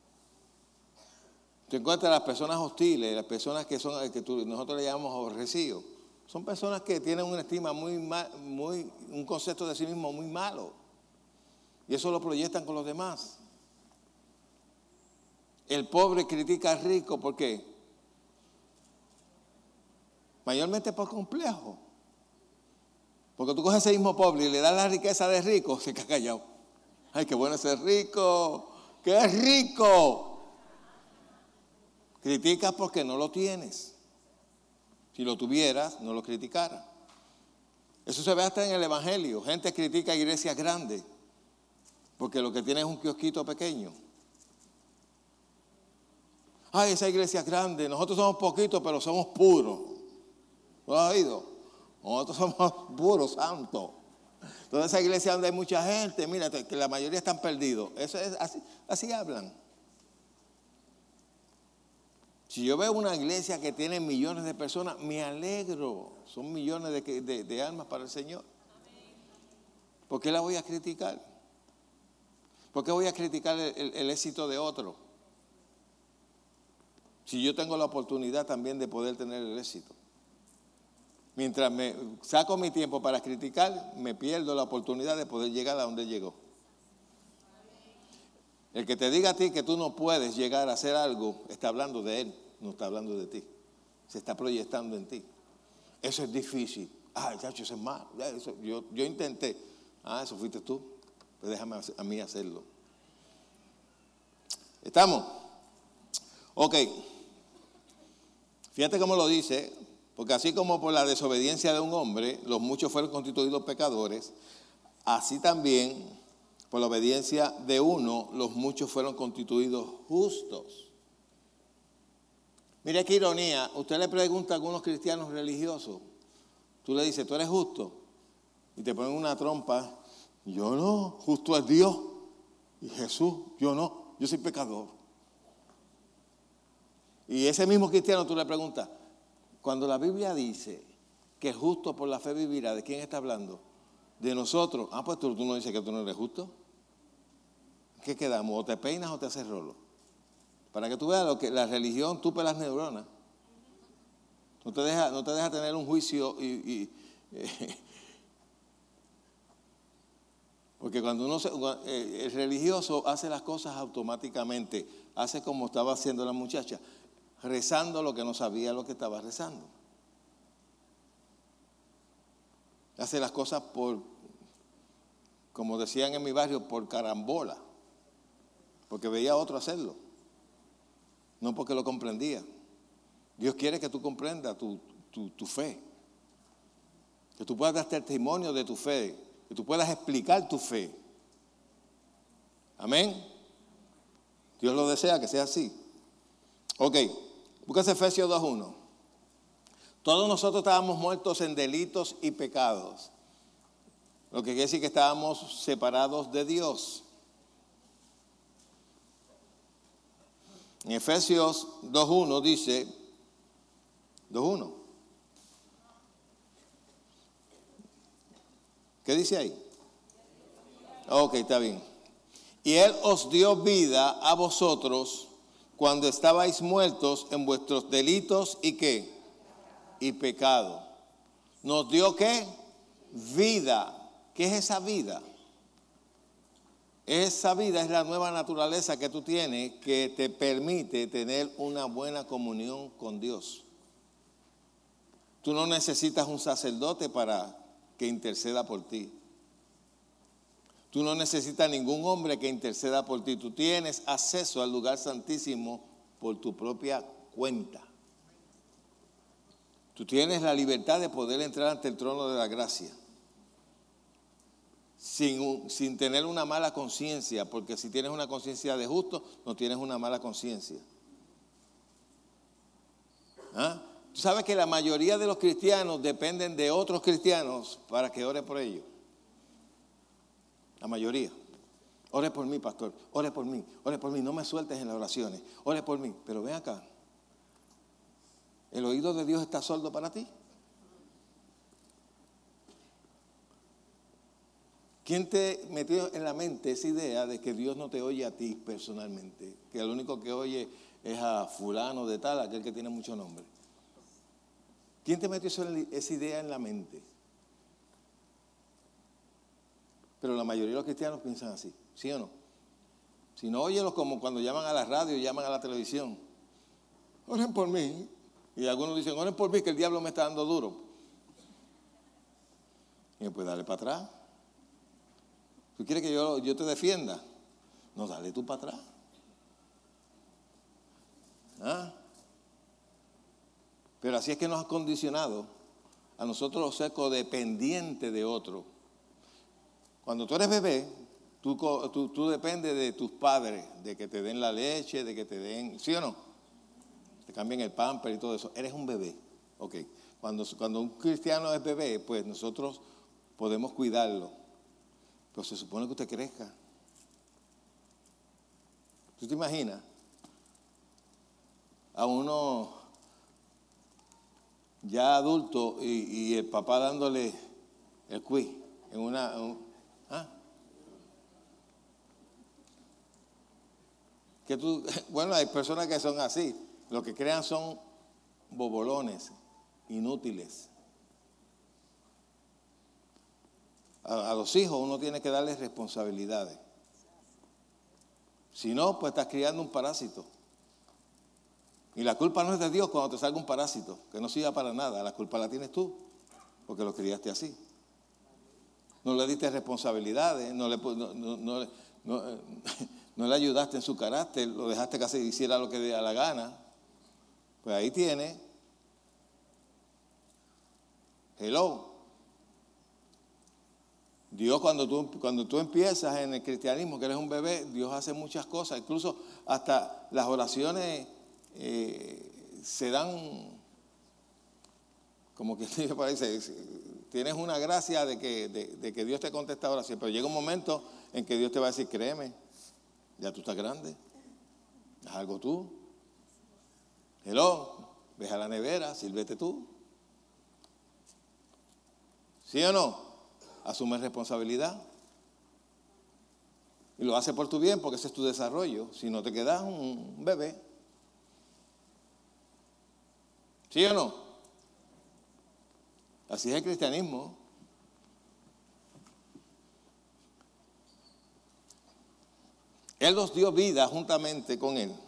Te encuentras las personas hostiles, las personas que son, que tú, nosotros le llamamos aborrecidos. Son personas que tienen una estima muy, mal, muy, un concepto de sí mismo muy malo. Y eso lo proyectan con los demás. El pobre critica al rico, ¿por qué? Mayormente por complejo. Porque tú coges ese mismo pobre y le das la riqueza de rico, se queda callado. Ay, qué bueno ser rico, ¡qué rico! Criticas porque no lo tienes. Si lo tuvieras, no lo criticara. Eso se ve hasta en el Evangelio. Gente critica iglesias grandes porque lo que tiene es un kiosquito pequeño. Ay, esa iglesia es grande. Nosotros somos poquitos, pero somos puros. ¿Lo has oído? Nosotros somos puros, santos. Entonces esa iglesia donde hay mucha gente, mira, que la mayoría están perdidos. Eso es así, así hablan. Si yo veo una iglesia que tiene millones de personas, me alegro. Son millones de, de, de almas para el Señor. ¿Por qué la voy a criticar? ¿Por qué voy a criticar el, el, el éxito de otro? Si yo tengo la oportunidad también de poder tener el éxito. Mientras me saco mi tiempo para criticar, me pierdo la oportunidad de poder llegar a donde llegó. El que te diga a ti que tú no puedes llegar a hacer algo, está hablando de él, no está hablando de ti. Se está proyectando en ti. Eso es difícil. Ah, chacho, eso es más. Eso, yo, yo intenté. Ah, eso fuiste tú. Pues déjame a mí hacerlo. ¿Estamos? Ok. Fíjate cómo lo dice. Porque así como por la desobediencia de un hombre, los muchos fueron constituidos pecadores, así también por la obediencia de uno, los muchos fueron constituidos justos. Mire qué ironía. Usted le pregunta a algunos cristianos religiosos. Tú le dices, ¿tú eres justo? Y te ponen una trompa. Yo no, justo es Dios. Y Jesús, yo no, yo soy pecador. Y ese mismo cristiano tú le preguntas, cuando la Biblia dice que el justo por la fe vivirá, ¿de quién está hablando? De nosotros. Ah, pues tú, tú no dices que tú no eres justo. ¿Qué quedamos? ¿O te peinas o te haces rolo? Para que tú veas lo que la religión tupe las neuronas. No te deja, no te deja tener un juicio y, y eh, porque cuando uno se, el religioso hace las cosas automáticamente, hace como estaba haciendo la muchacha, rezando lo que no sabía lo que estaba rezando. Hace las cosas por, como decían en mi barrio, por carambola, porque veía a otro hacerlo, no porque lo comprendía. Dios quiere que tú comprendas tu, tu, tu fe, que tú puedas dar testimonio de tu fe, que tú puedas explicar tu fe. Amén. Dios lo desea que sea así. Ok, búscase Efesios dos uno. Todos nosotros estábamos muertos en delitos y pecados, lo que quiere decir que estábamos separados de Dios. En Efesios dos uno dice, dos uno. ¿Qué dice ahí? Ok, está bien. Y Él os dio vida a vosotros cuando estabais muertos en vuestros delitos y qué? Y pecado. ¿Nos dio qué? Vida. ¿Qué es esa vida? Esa vida es la nueva naturaleza que tú tienes que te permite tener una buena comunión con Dios. Tú no necesitas un sacerdote para que interceda por ti. Tú no necesitas ningún hombre que interceda por ti. Tú tienes acceso al lugar santísimo por tu propia cuenta. Tú tienes la libertad de poder entrar ante el trono de la gracia sin, sin tener una mala conciencia, porque si tienes una conciencia de justo, no tienes una mala conciencia. ¿Ah? Tú sabes que la mayoría de los cristianos dependen de otros cristianos para que ore por ellos. La mayoría. Ore por mí, pastor. Ore por mí. Ore por mí. No me sueltes en las oraciones. Ore por mí. Pero ven acá. ¿El oído de Dios está sordo para ti? ¿Quién te metió en la mente esa idea de que Dios no te oye a ti personalmente? Que el único que oye es a fulano de tal, aquel que tiene mucho nombre. ¿Quién te metió esa idea en la mente? Pero la mayoría de los cristianos piensan así, ¿sí o no? Si no, óyelos como cuando llaman a la radio y llaman a la televisión. Oren por mí. Y algunos dicen, oren por mí que el diablo me está dando duro. Y pues dale para atrás. ¿Tú quieres que yo, yo te defienda? No, dale tú para atrás. ¿Ah? Pero así es que nos ha condicionado a nosotros ser codependientes de otro. Cuando tú eres bebé, tú, tú, tú dependes de tus padres, de que te den la leche, de que te den, ¿sí o no? Te cambian el pamper y todo eso. Eres un bebé. Ok. Cuando, cuando un cristiano es bebé, pues nosotros podemos cuidarlo. Pero se supone que usted crezca. ¿Tú te imaginas? A uno ya adulto y, y el papá dándole el quiz en una... Un, ¿ah? Que tú, bueno, hay personas que son así. Lo que crean son bobolones, inútiles. A, a los hijos uno tiene que darles responsabilidades. Si no, pues estás criando un parásito. Y la culpa no es de Dios cuando te salga un parásito, que no sirva para nada. La culpa la tienes tú, porque lo criaste así. No le diste responsabilidades, no le, no, no, no, no, no le ayudaste en su carácter, lo dejaste que hiciera lo que le diera la gana. Pues ahí tiene. Hello. Dios, cuando tú, cuando tú empiezas en el cristianismo, que eres un bebé, Dios hace muchas cosas. Incluso hasta las oraciones eh, se dan, como que me parece, tienes una gracia de que, de, de que Dios te contesta oración. Pero llega un momento en que Dios te va a decir, créeme, ya tú estás grande, haz algo tú. Hello, ve a la nevera, sírvete tú. ¿Sí o no? Asume responsabilidad. Y lo hace por tu bien, porque ese es tu desarrollo. Si no, te quedas un bebé. ¿Sí o no? Así es el cristianismo. Él nos dio vida juntamente con Él.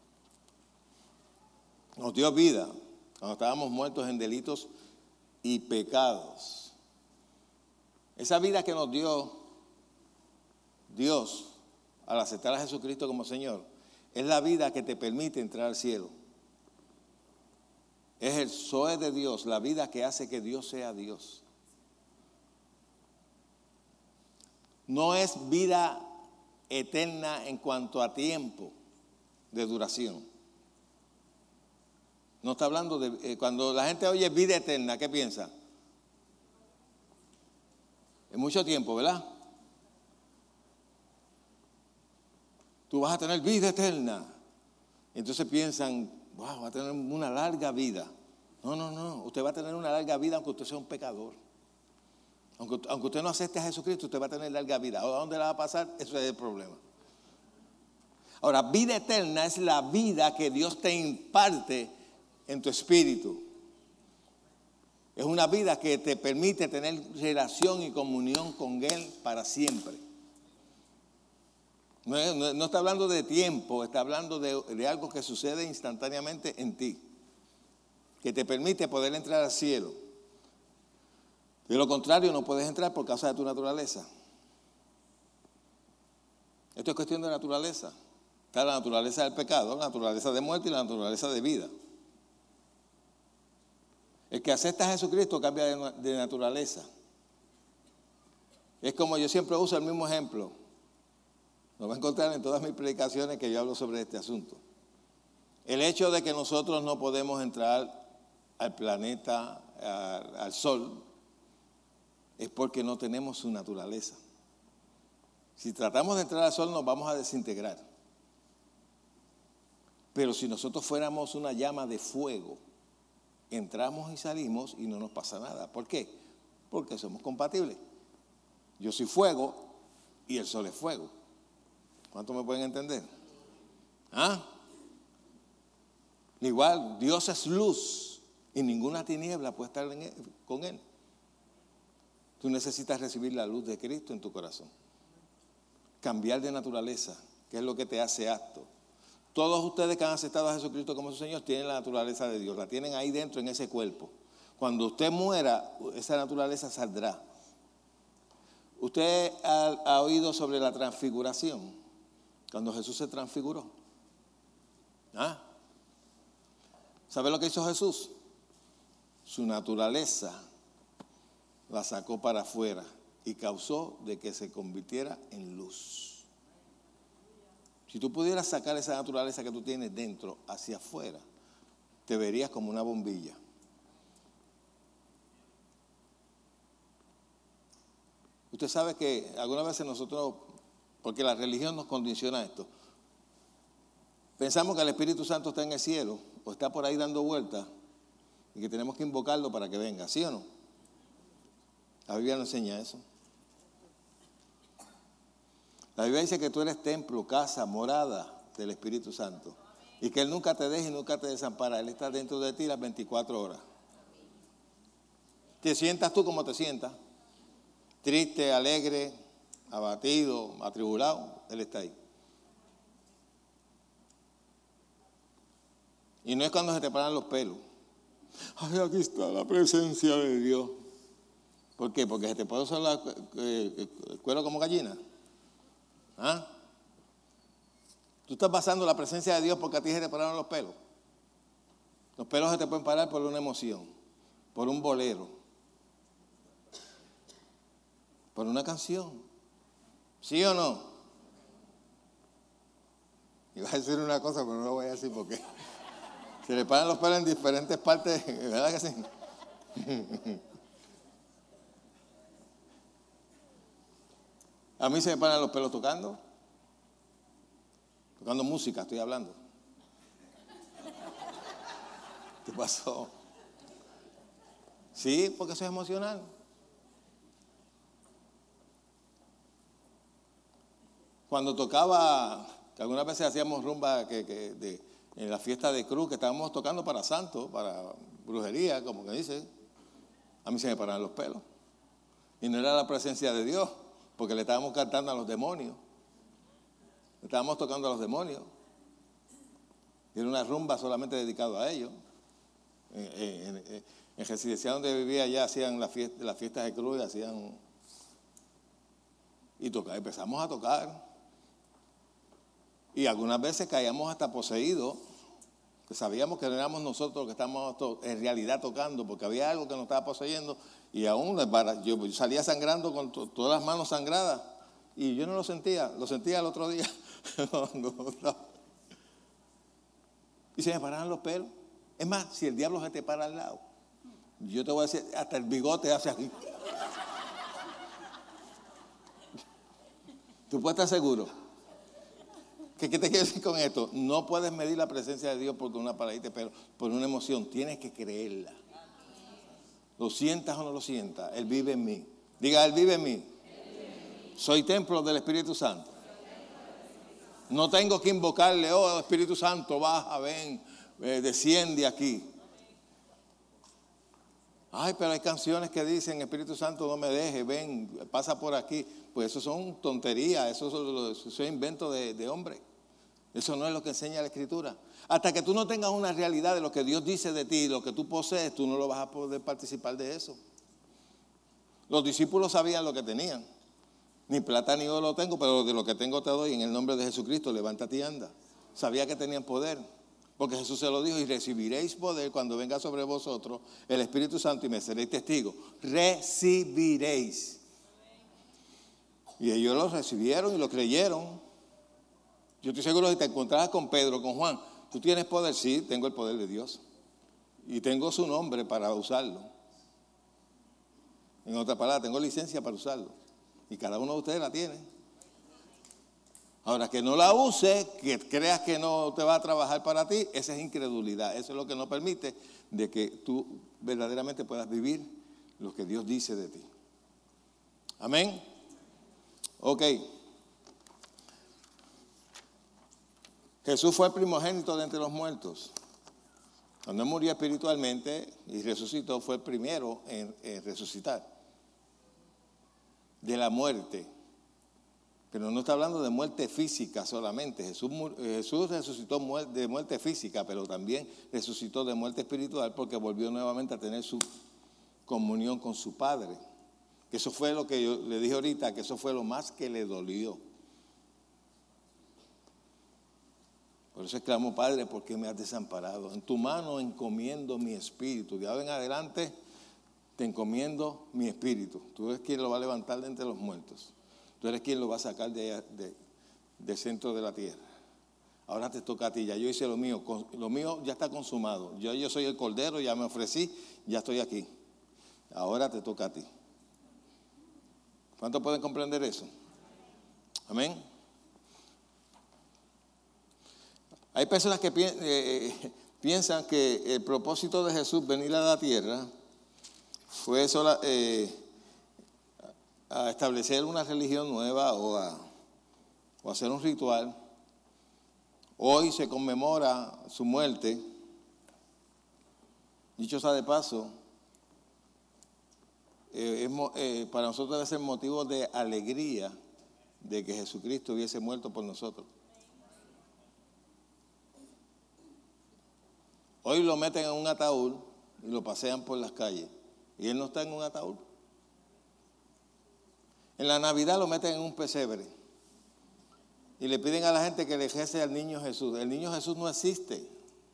Nos dio vida cuando estábamos muertos en delitos y pecados. Esa vida que nos dio Dios al aceptar a Jesucristo como Señor es la vida que te permite entrar al cielo. Es el Zoe de Dios, la vida que hace que Dios sea Dios. No es vida eterna en cuanto a tiempo de duración. No está hablando de... Eh, cuando la gente oye vida eterna, ¿qué piensa? Es mucho tiempo, ¿verdad? Tú vas a tener vida eterna. Entonces piensan, wow, va a tener una larga vida. No, no, no. Usted va a tener una larga vida aunque usted sea un pecador. Aunque, aunque usted no acepte a Jesucristo, usted va a tener larga vida. ¿A dónde la va a pasar? Eso es el problema. Ahora, vida eterna es la vida que Dios te imparte en tu espíritu. Es una vida que te permite tener relación y comunión con Él para siempre. No, no, no está hablando de tiempo, está hablando de, de algo que sucede instantáneamente en ti, que te permite poder entrar al cielo. De lo contrario, no puedes entrar por causa de tu naturaleza. Esto es cuestión de naturaleza. Está la naturaleza del pecado, la naturaleza de muerte y la naturaleza de vida. El que acepta a Jesucristo cambia de, de naturaleza. Es como yo siempre uso el mismo ejemplo. Lo va a encontrar en todas mis predicaciones que yo hablo sobre este asunto. El hecho de que nosotros no podemos entrar al planeta, al, al sol, es porque no tenemos su naturaleza. Si tratamos de entrar al sol nos vamos a desintegrar. Pero si nosotros fuéramos una llama de fuego, entramos y salimos y no nos pasa nada. ¿Por qué? Porque somos compatibles. Yo soy fuego y el sol es fuego. ¿Cuánto me pueden entender? ¿Ah? Igual, Dios es luz y ninguna tiniebla puede estar en él, con Él. Tú necesitas recibir la luz de Cristo en tu corazón. Cambiar de naturaleza, que es lo que te hace apto. Todos ustedes que han aceptado a Jesucristo como su Señor tienen la naturaleza de Dios, la tienen ahí dentro en ese cuerpo. Cuando usted muera, esa naturaleza saldrá. ¿Usted ha, ha oído sobre la transfiguración? Cuando Jesús se transfiguró. ¿Ah? ¿Sabe lo que hizo Jesús? Su naturaleza la sacó para afuera y causó de que se convirtiera en luz. Si tú pudieras sacar esa naturaleza que tú tienes dentro hacia afuera, te verías como una bombilla. Usted sabe que algunas veces nosotros, porque la religión nos condiciona esto, pensamos que el Espíritu Santo está en el cielo o está por ahí dando vueltas y que tenemos que invocarlo para que venga, ¿sí o no? La Biblia no enseña eso. La Biblia dice que tú eres templo, casa, morada del Espíritu Santo y que Él nunca te deja y nunca te desampara. Él está dentro de ti las veinticuatro horas. Te sientas tú como te sientas, triste, alegre, abatido, atribulado, Él está ahí. Y no es cuando se te paran los pelos. Ay, aquí está la presencia de Dios. ¿Por qué? Porque se te puede usar la, eh, el cuero como gallina. ¿Ah? Tú estás pasando la presencia de Dios porque a ti se te pararon los pelos. Los pelos se te pueden parar por una emoción, por un bolero, por una canción. ¿Sí o no? Iba a decir una cosa, pero no lo voy a decir porque se le paran los pelos en diferentes partes, ¿verdad que sí? A mí se me paran los pelos tocando. Tocando música, estoy hablando. ¿Qué pasó? Sí, porque eso es emocional. Cuando tocaba, que algunas veces hacíamos rumba que, que de, en la fiesta de Cruz, que estábamos tocando para santos, para brujería, como que dice, a mí se me paraban los pelos. Y no era la presencia de Dios, porque le estábamos cantando a los demonios. Le estábamos tocando a los demonios. Y era una rumba solamente dedicada a ellos. En, en, en, en residencia donde vivía allá hacían las fiestas la fiesta de Cruz, hacían y tocar, empezamos a tocar. Y algunas veces caíamos hasta poseídos, que sabíamos que no éramos nosotros los que estábamos en realidad tocando, porque había algo que nos estaba poseyendo. Y aún yo salía sangrando con to, todas las manos sangradas. Y yo no lo sentía, lo sentía el otro día. Y se me paraban los pelos. Es más, si el diablo se te para al lado, yo te voy a decir, hasta el bigote hace aquí. ¿Tú puedes estar seguro? ¿Qué, ¿Qué te quiero decir con esto? No puedes medir la presencia de Dios porque una paradita, pero por una emoción. Tienes que creerla. Lo sientas o no lo sientas, Él vive en mí. Diga, Él vive en mí. Soy templo del Espíritu Santo. No tengo que invocarle, oh Espíritu Santo, baja, ven, eh, desciende aquí. Ay, pero hay canciones que dicen, Espíritu Santo, no me deje, ven, pasa por aquí. Pues eso son tonterías, eso, eso, eso es invento de, de hombre. Eso no es lo que enseña la Escritura. Hasta que tú no tengas una realidad de lo que Dios dice de ti, lo que tú posees, tú no lo vas a poder participar de eso. Los discípulos sabían lo que tenían. Ni plata ni oro tengo, pero de lo que tengo te doy en el nombre de Jesucristo, levántate y anda. Sabía que tenían poder, porque Jesús se lo dijo, y recibiréis poder cuando venga sobre vosotros el Espíritu Santo y me seréis testigos. Recibiréis. Y ellos lo recibieron y lo creyeron. Yo estoy seguro que si te encontrabas con Pedro, con Juan, ¿tú tienes poder? Sí, tengo el poder de Dios. Y tengo su nombre para usarlo. En otras palabras, tengo licencia para usarlo. Y cada uno de ustedes la tiene. Ahora, que no la use, que creas que no te va a trabajar para ti, esa es incredulidad. Eso es lo que no permite de que tú verdaderamente puedas vivir lo que Dios dice de ti. Amén. Ok. Jesús fue el primogénito de entre los muertos. Cuando él murió espiritualmente y resucitó, fue el primero en, en resucitar. De la muerte. Pero no está hablando de muerte física solamente. Jesús, Jesús resucitó de muerte física, pero también resucitó de muerte espiritual porque volvió nuevamente a tener su comunión con su Padre. Que eso fue lo que yo le dije ahorita, que eso fue lo más que le dolió. Por eso exclamó, Padre, ¿por qué me has desamparado? En tu mano encomiendo mi espíritu. De ahora en adelante te encomiendo mi espíritu. Tú eres quien lo va a levantar de entre los muertos. Tú eres quien lo va a sacar de, de, del centro de la tierra. Ahora te toca a ti. Ya yo hice lo mío. Lo mío ya está consumado. Yo, yo soy el cordero, ya me ofrecí, ya estoy aquí. Ahora te toca a ti. ¿Cuántos pueden comprender eso? Amén. Hay personas que eh, piensan que el propósito de Jesús venir a la tierra fue sola, eh, a establecer una religión nueva o a, o hacer un ritual. Hoy se conmemora su muerte. Dicho sea de paso, eh, es, eh, para nosotros debe ser motivo de alegría de que Jesucristo hubiese muerto por nosotros. Hoy lo meten en un ataúd y lo pasean por las calles. Y él no está en un ataúd. En la Navidad lo meten en un pesebre. Y le piden a la gente que le rece al niño Jesús. El niño Jesús no existe.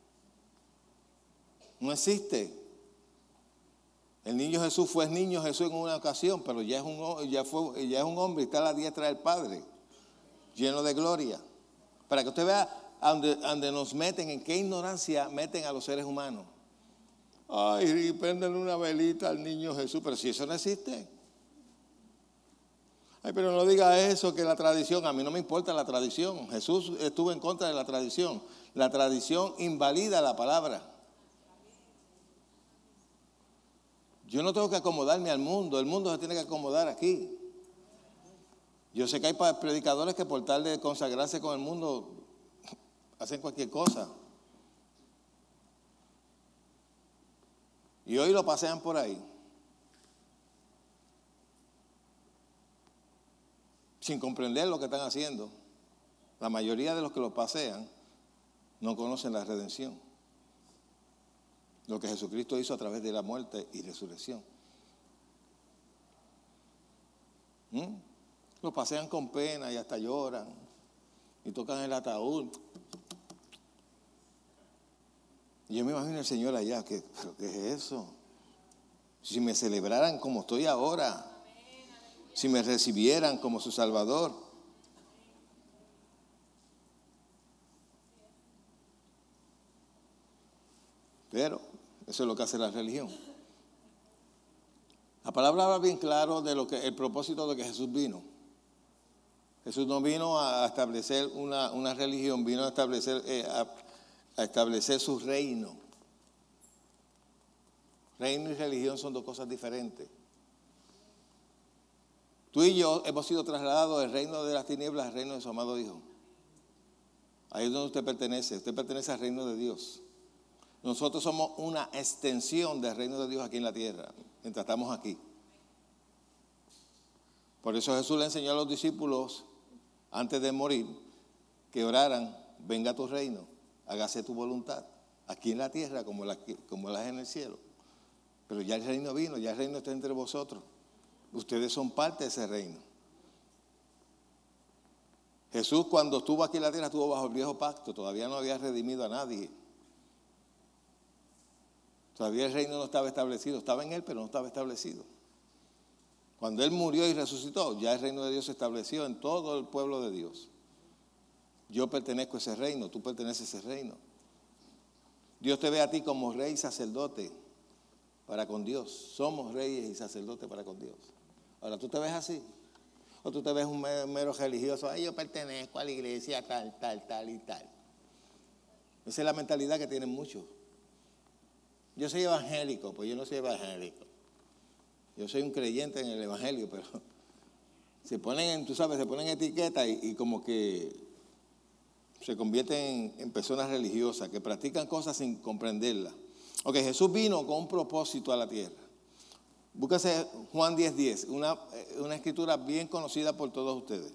No existe. El niño Jesús fue niño Jesús en una ocasión, pero ya es un, ya fue, ya es un hombre y está a la diestra del Padre, lleno de gloria. Para que usted vea a donde, a donde nos meten, en qué ignorancia meten a los seres humanos. Ay, y préndenle una velita al niño Jesús, pero si eso no existe. Ay, pero no diga eso, que la tradición, a mí no me importa la tradición. Jesús estuvo en contra de la tradición. La tradición invalida la palabra. Yo no tengo que acomodarme al mundo, el mundo se tiene que acomodar aquí. Yo sé que hay predicadores que por tal de consagrarse con el mundo hacen cualquier cosa. Y hoy lo pasean por ahí. Sin comprender lo que están haciendo. La mayoría de los que lo pasean no conocen la redención. Lo que Jesucristo hizo a través de la muerte y resurrección. ¿Mm? Lo pasean con pena y hasta lloran. Y tocan el ataúd. Y yo me imagino al Señor allá, ¿qué, pero qué es eso? Si me celebraran como estoy ahora. Si me recibieran como su Salvador. Pero eso es lo que hace la religión. La palabra habla bien claro de lo que el propósito de que Jesús vino. Jesús no vino a establecer una, una religión, vino a establecer, eh, a, a establecer su reino. Reino y religión son dos cosas diferentes. Tú y yo hemos sido trasladados del reino de las tinieblas al reino de su amado Hijo. Ahí es donde usted pertenece. Usted pertenece al reino de Dios. Nosotros somos una extensión del reino de Dios aquí en la tierra, mientras estamos aquí. Por eso Jesús le enseñó a los discípulos, antes de morir, que oraran: venga tu reino, hágase tu voluntad, aquí en la tierra como la, como la es en el cielo. Pero ya el reino vino, ya el reino está entre vosotros. Ustedes son parte de ese reino. Jesús, cuando estuvo aquí en la tierra, estuvo bajo el viejo pacto, todavía no había redimido a nadie. Todavía el reino no estaba establecido, estaba en él, pero no estaba establecido. Cuando él murió y resucitó, ya el reino de Dios se estableció en todo el pueblo de Dios. Yo pertenezco a ese reino, tú perteneces a ese reino. Dios te ve a ti como rey y sacerdote para con Dios. Somos reyes y sacerdotes para con Dios. Ahora, ¿tú te ves así? ¿O tú te ves un mero religioso? Ay, yo pertenezco a la iglesia tal, tal, tal y tal. Esa es la mentalidad que tienen muchos. Yo soy evangélico, pues yo no soy evangélico. Yo soy un creyente en el evangelio, pero se ponen, tú sabes, se ponen etiquetas y, y como que se convierten en, en personas religiosas que practican cosas sin comprenderlas. Ok, Jesús vino con un propósito a la tierra. Búsquese Juan diez diez, una, una escritura bien conocida por todos ustedes.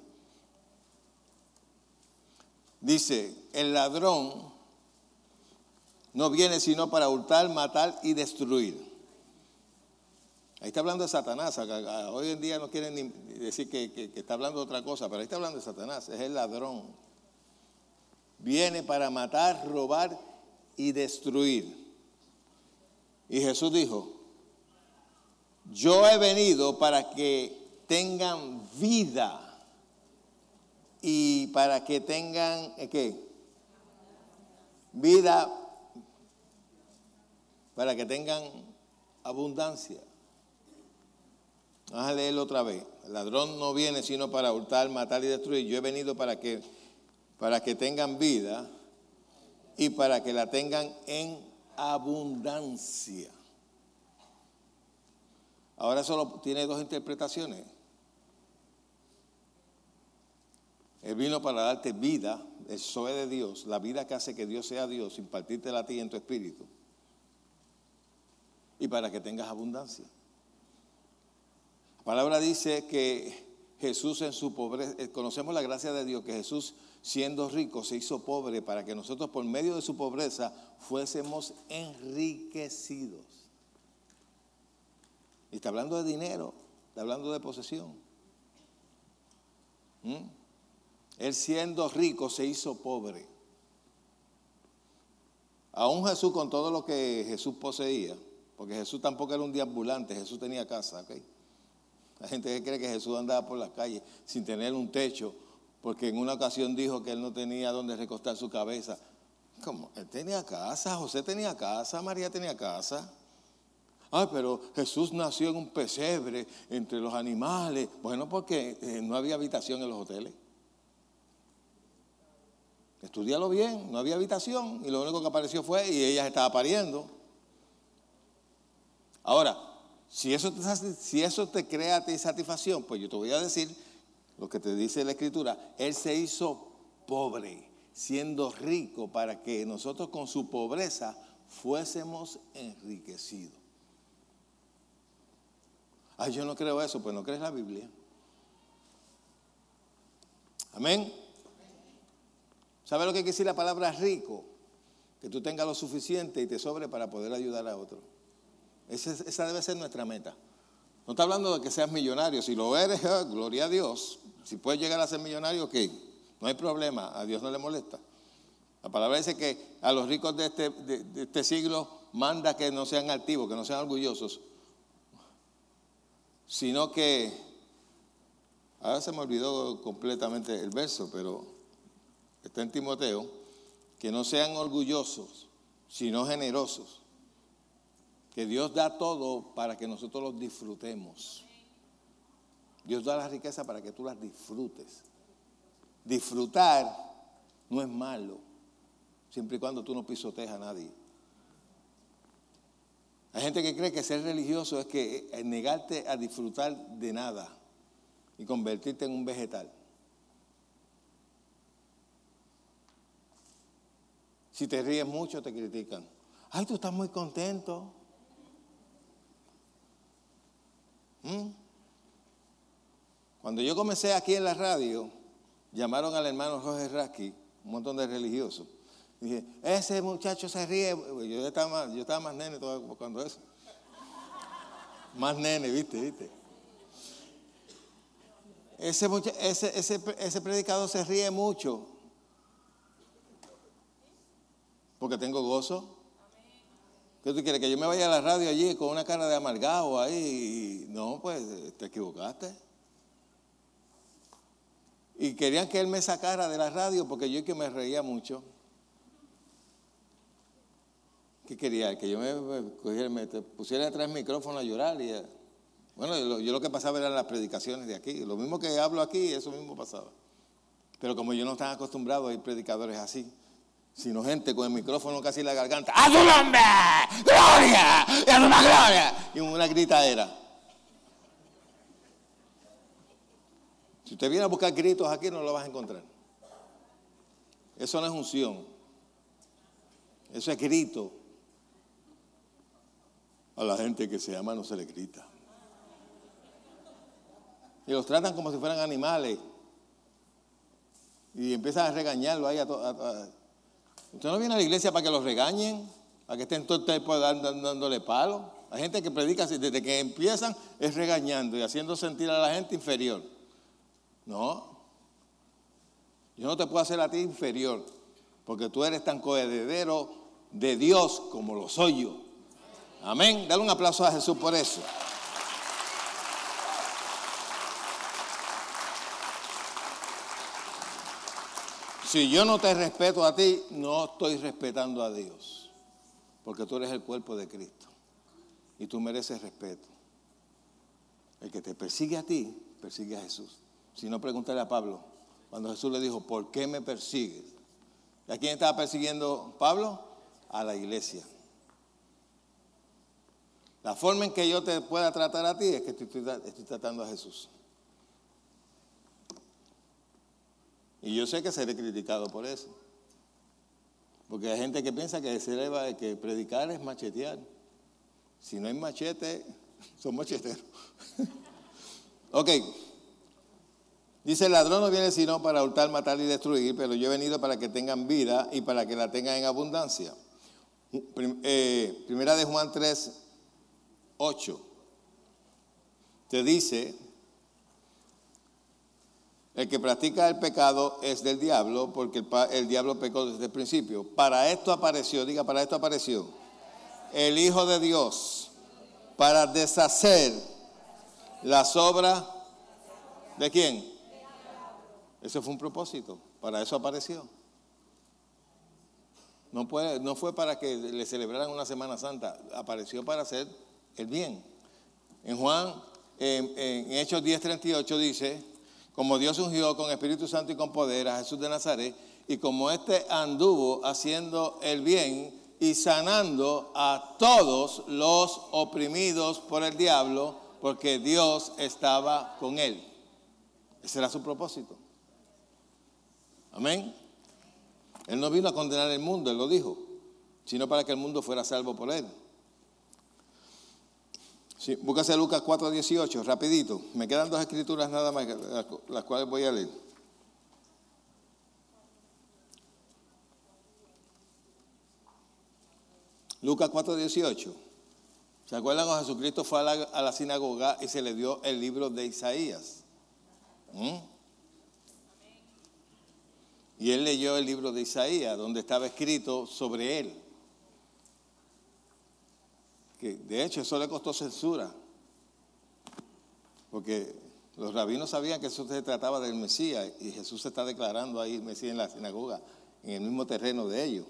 Dice: el ladrón no viene sino para hurtar, matar y destruir. Ahí está hablando de Satanás. Hoy en día no quieren ni decir que, que, que está hablando de otra cosa, pero ahí está hablando de Satanás. Es el ladrón. Viene para matar, robar y destruir. Y Jesús dijo: yo he venido para que tengan vida y para que tengan, ¿qué? Vida, para que tengan abundancia. Vamos a leerlo otra vez. El ladrón no viene sino para hurtar, matar y destruir. Yo he venido para que, para que tengan vida y para que la tengan en abundancia. Ahora solo tiene dos interpretaciones. Él vino para darte vida, el Zoe de Dios, la vida que hace que Dios sea Dios, impartírtela a ti en tu espíritu. Y para que tengas abundancia. La palabra dice que Jesús en su pobreza, conocemos la gracia de Dios, que Jesús siendo rico se hizo pobre para que nosotros por medio de su pobreza fuésemos enriquecidos. Y está hablando de dinero, está hablando de posesión. ¿Mm? Él siendo rico se hizo pobre. Aún Jesús, con todo lo que Jesús poseía, porque Jesús tampoco era un deambulante, Jesús tenía casa, ¿ok? La gente que cree que Jesús andaba por las calles sin tener un techo, porque en una ocasión dijo que él no tenía donde recostar su cabeza. ¿Cómo? Él tenía casa, José tenía casa, María tenía casa. Ay, pero Jesús nació en un pesebre entre los animales. Bueno, porque eh, no había habitación en los hoteles. Estudialo bien, no había habitación y lo único que apareció fue y ella estaba pariendo. Ahora, si eso te, si eso te crea a ti satisfacción, pues yo te voy a decir lo que te dice la Escritura. Él se hizo pobre, siendo rico, para que nosotros con su pobreza fuésemos enriquecidos. Ay, yo no creo eso, pues no crees la Biblia. Amén. ¿Sabe lo que quiere decir la palabra rico? Que tú tengas lo suficiente y te sobre para poder ayudar a otro. Esa, esa debe ser nuestra meta. No está hablando de que seas millonario. Si lo eres, oh, gloria a Dios. Si puedes llegar a ser millonario, ok. No hay problema. A Dios no le molesta. La palabra dice que a los ricos de este, de, de este siglo manda que no sean altivos, que no sean orgullosos. Sino que, ahora se me olvidó completamente el verso, pero está en Timoteo, que no sean orgullosos, sino generosos. Que Dios da todo para que nosotros los disfrutemos. Dios da la riqueza para que tú las disfrutes. Disfrutar no es malo, siempre y cuando tú no pisotees a nadie. Hay gente que cree que ser religioso es que es negarte a disfrutar de nada y convertirte en un vegetal. Si te ríes mucho, te critican. Ay, tú estás muy contento. ¿Mm? Cuando yo comencé aquí en la radio, llamaron al hermano Roger Rasky, un montón de religiosos. Dije, ese muchacho se ríe. Yo estaba más, yo estaba más nene todo cuando eso. Más nene, viste, viste. Ese, ese, ese, ese predicador se ríe mucho. Porque tengo gozo. ¿Qué tú quieres? ¿Que yo me vaya a la radio allí con una cara de amargado ahí? No, pues te equivocaste. Y querían que él me sacara de la radio porque yo que me reía mucho. ¿Qué quería? Que yo me, me, cogiera, me pusiera detrás del micrófono a llorar. Y, bueno, yo, yo lo que pasaba eran las predicaciones de aquí. Lo mismo que hablo aquí, eso mismo pasaba. Pero como yo no estaba acostumbrado a ir predicadores así, sino gente con el micrófono casi en la garganta. ¡A tu nombre! ¡Gloria! ¡Y a tu gloria! Y una gritadera. Si usted viene a buscar gritos aquí, no lo vas a encontrar. Eso no es unción. Eso es grito. A la gente que se ama no se le grita. Y los tratan como si fueran animales. Y empiezan a regañarlo ahí a, to, a, a Usted no viene a la iglesia para que los regañen, para que estén todo el tiempo dándole palo. Hay gente que predica desde que empiezan es regañando y haciendo sentir a la gente inferior. No, yo no te puedo hacer a ti inferior, porque tú eres tan coheredero de Dios como lo soy yo. Amén. Dale un aplauso a Jesús por eso. Si yo no te respeto a ti, no estoy respetando a Dios, porque tú eres el cuerpo de Cristo y tú mereces respeto. El que te persigue a ti, persigue a Jesús. Si no, pregúntale a Pablo, cuando Jesús le dijo, ¿por qué me persigues? ¿Y a quién estaba persiguiendo Pablo? A la iglesia. La forma en que yo te pueda tratar a ti es que estoy, estoy tratando a Jesús. Y yo sé que seré criticado por eso. Porque hay gente que piensa que, se eleva, que predicar es machetear. Si no hay machete, son macheteros. Ok. Dice, el ladrón no viene sino para hurtar, matar y destruir, pero yo he venido para que tengan vida y para que la tengan en abundancia. Prim- eh, primera de Juan tres, ocho. Te dice, el que practica el pecado es del diablo, porque el, pa- el diablo pecó desde el principio. Para esto apareció, diga, para esto apareció el Hijo de Dios, para deshacer las obras ¿de quién? Ese fue un propósito, para eso apareció. No, puede, no fue para que le celebraran una Semana Santa, apareció para hacer el bien. En Juan, en, en Hechos diez, treinta y ocho dice, como Dios ungió con Espíritu Santo y con poder a Jesús de Nazaret, y como éste anduvo haciendo el bien y sanando a todos los oprimidos por el diablo, porque Dios estaba con él. Ese era su propósito. Amén. Él no vino a condenar el mundo, él lo dijo, sino para que el mundo fuera salvo por él. Sí, búscase Lucas cuatro, dieciocho, rapidito. Me quedan dos escrituras nada más, las, las cuales voy a leer. Lucas cuatro, dieciocho. ¿Se acuerdan cuando Jesucristo fue a la, a la sinagoga y se le dio el libro de Isaías? ¿Mm? Y él leyó el libro de Isaías, donde estaba escrito sobre él. Que de hecho eso le costó censura, porque los rabinos sabían que eso se trataba del Mesías, y Jesús se está declarando ahí Mesías en la sinagoga, en el mismo terreno de ellos.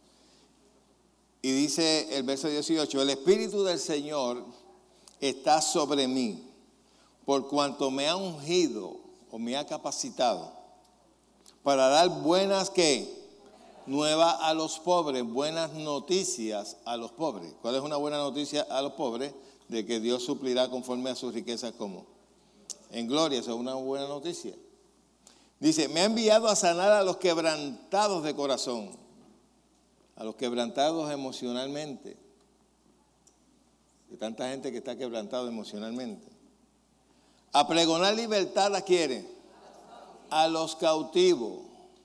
Y dice el verso dieciocho, el Espíritu del Señor está sobre mí, por cuanto me ha ungido o me ha capacitado para dar buenas ¿qué? Nuevas a los pobres, buenas noticias a los pobres. ¿Cuál es una buena noticia a los pobres? De que Dios suplirá conforme a sus riquezas como en gloria. Eso es una buena noticia. Dice, me ha enviado a sanar a los quebrantados de corazón, a los quebrantados emocionalmente. Hay tanta gente que está quebrantada emocionalmente. A pregonar libertad a quién? A los cautivos.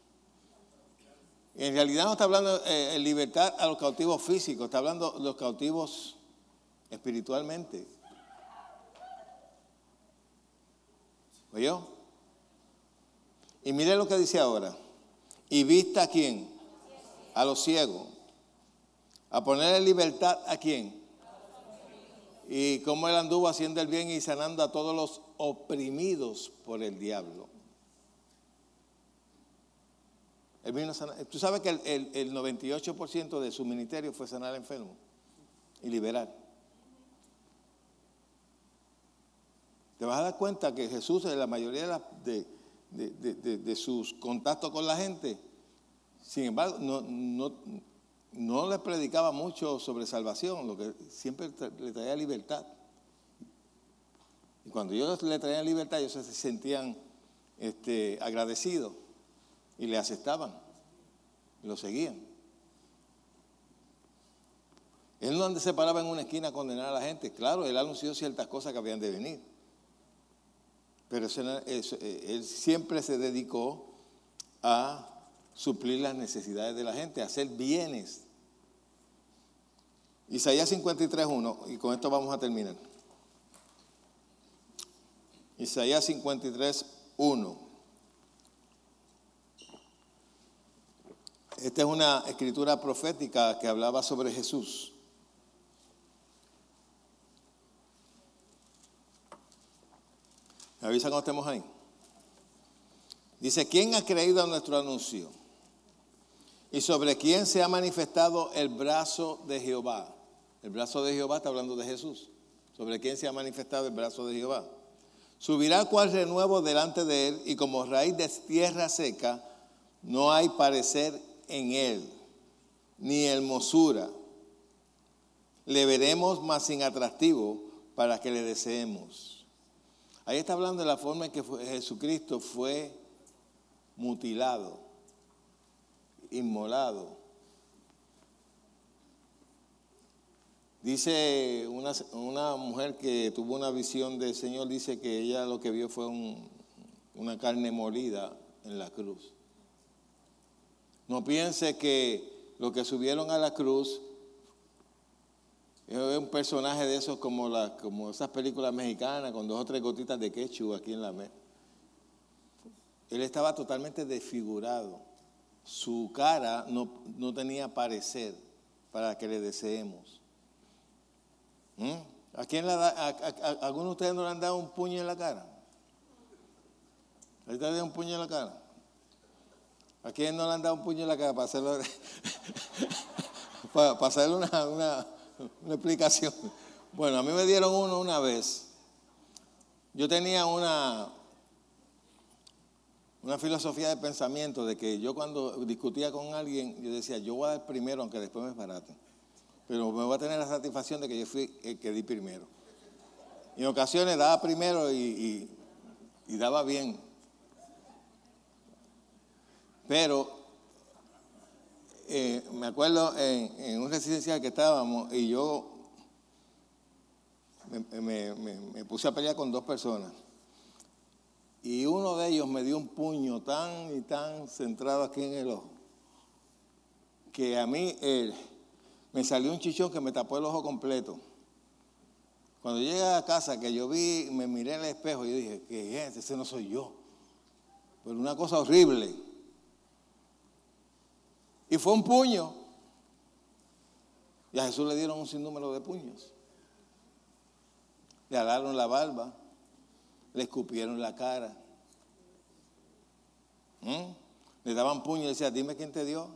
En realidad no está hablando de eh, libertad a los cautivos físicos, está hablando de los cautivos espiritualmente. ¿Oyó? Y mire lo que dice ahora. Y vista a quién? A los ciegos. A poner en libertad a quién. Y cómo él anduvo haciendo el bien y sanando a todos los oprimidos por el diablo. Él vino a sanar. Tú sabes que el, el, el noventa y ocho por ciento de su ministerio fue sanar enfermos y liberar. Te vas a dar cuenta que Jesús, en la mayoría de, la, de, de, de, de, de sus contactos con la gente, sin embargo, no, no, no le predicaba mucho sobre salvación, lo que siempre le traía libertad. Y cuando ellos le traían libertad, ellos se sentían este, agradecidos. Y le aceptaban, lo seguían. Él no se paraba en una esquina a condenar a la gente. Claro, él anunció ciertas cosas que habían de venir. Pero eso, eso, él siempre se dedicó a suplir las necesidades de la gente, a hacer bienes. Isaías cincuenta y tres, uno, y con esto vamos a terminar. Isaías cincuenta y tres, uno. Esta es una escritura profética que hablaba sobre Jesús. ¿Me avisa cuando estemos ahí? Dice, ¿quién ha creído a nuestro anuncio? ¿Y sobre quién se ha manifestado el brazo de Jehová? El brazo de Jehová está hablando de Jesús. ¿Sobre quién se ha manifestado el brazo de Jehová? Subirá cual renuevo delante de él, y como raíz de tierra seca, no hay parecer en él, ni hermosura. Le veremos más sin atractivo para que le deseemos. Ahí está hablando de la forma en que fue, Jesucristo fue mutilado, inmolado. Dice una, una mujer que tuvo una visión del Señor, dice que ella lo que vio fue un, una carne molida en la cruz. No piense que los que subieron a la cruz es un personaje de esos como, la, como esas películas mexicanas con dos o tres gotitas de ketchup aquí en la mesa. Él estaba totalmente desfigurado. Su cara no, no tenía parecer para que le deseemos. ¿Mm? ¿A quién le da, a, a, a, ¿Alguno de ustedes no le han dado un puño en la cara? ¿A ustedes un puño en la cara? ¿A quién no le han dado un puño en la cara para hacerlo? para, para hacerle una, una, una explicación. Bueno, a mí me dieron uno una vez. Yo tenía una, una filosofía de pensamiento de que yo cuando discutía con alguien, yo decía, yo voy a dar primero aunque después me baraten. Pero me voy a tener la satisfacción de que yo fui el que di primero. Y en ocasiones daba primero y, y, y daba bien. Pero eh, me acuerdo en, en un residencial que estábamos y yo me, me, me, me puse a pelear con dos personas. Y uno de ellos me dio un puño tan y tan centrado aquí en el ojo que a mí eh, me salió un chichón que me tapó el ojo completo. Cuando llegué a casa, que yo vi, me miré en el espejo y yo dije, ¿qué es? Ese no soy yo. Pero una cosa horrible. Y fue un puño. Y a Jesús le dieron un sinnúmero de puños. Le alaron la barba, le escupieron la cara. ¿Mm? Le daban puños y decían, dime quién te dio.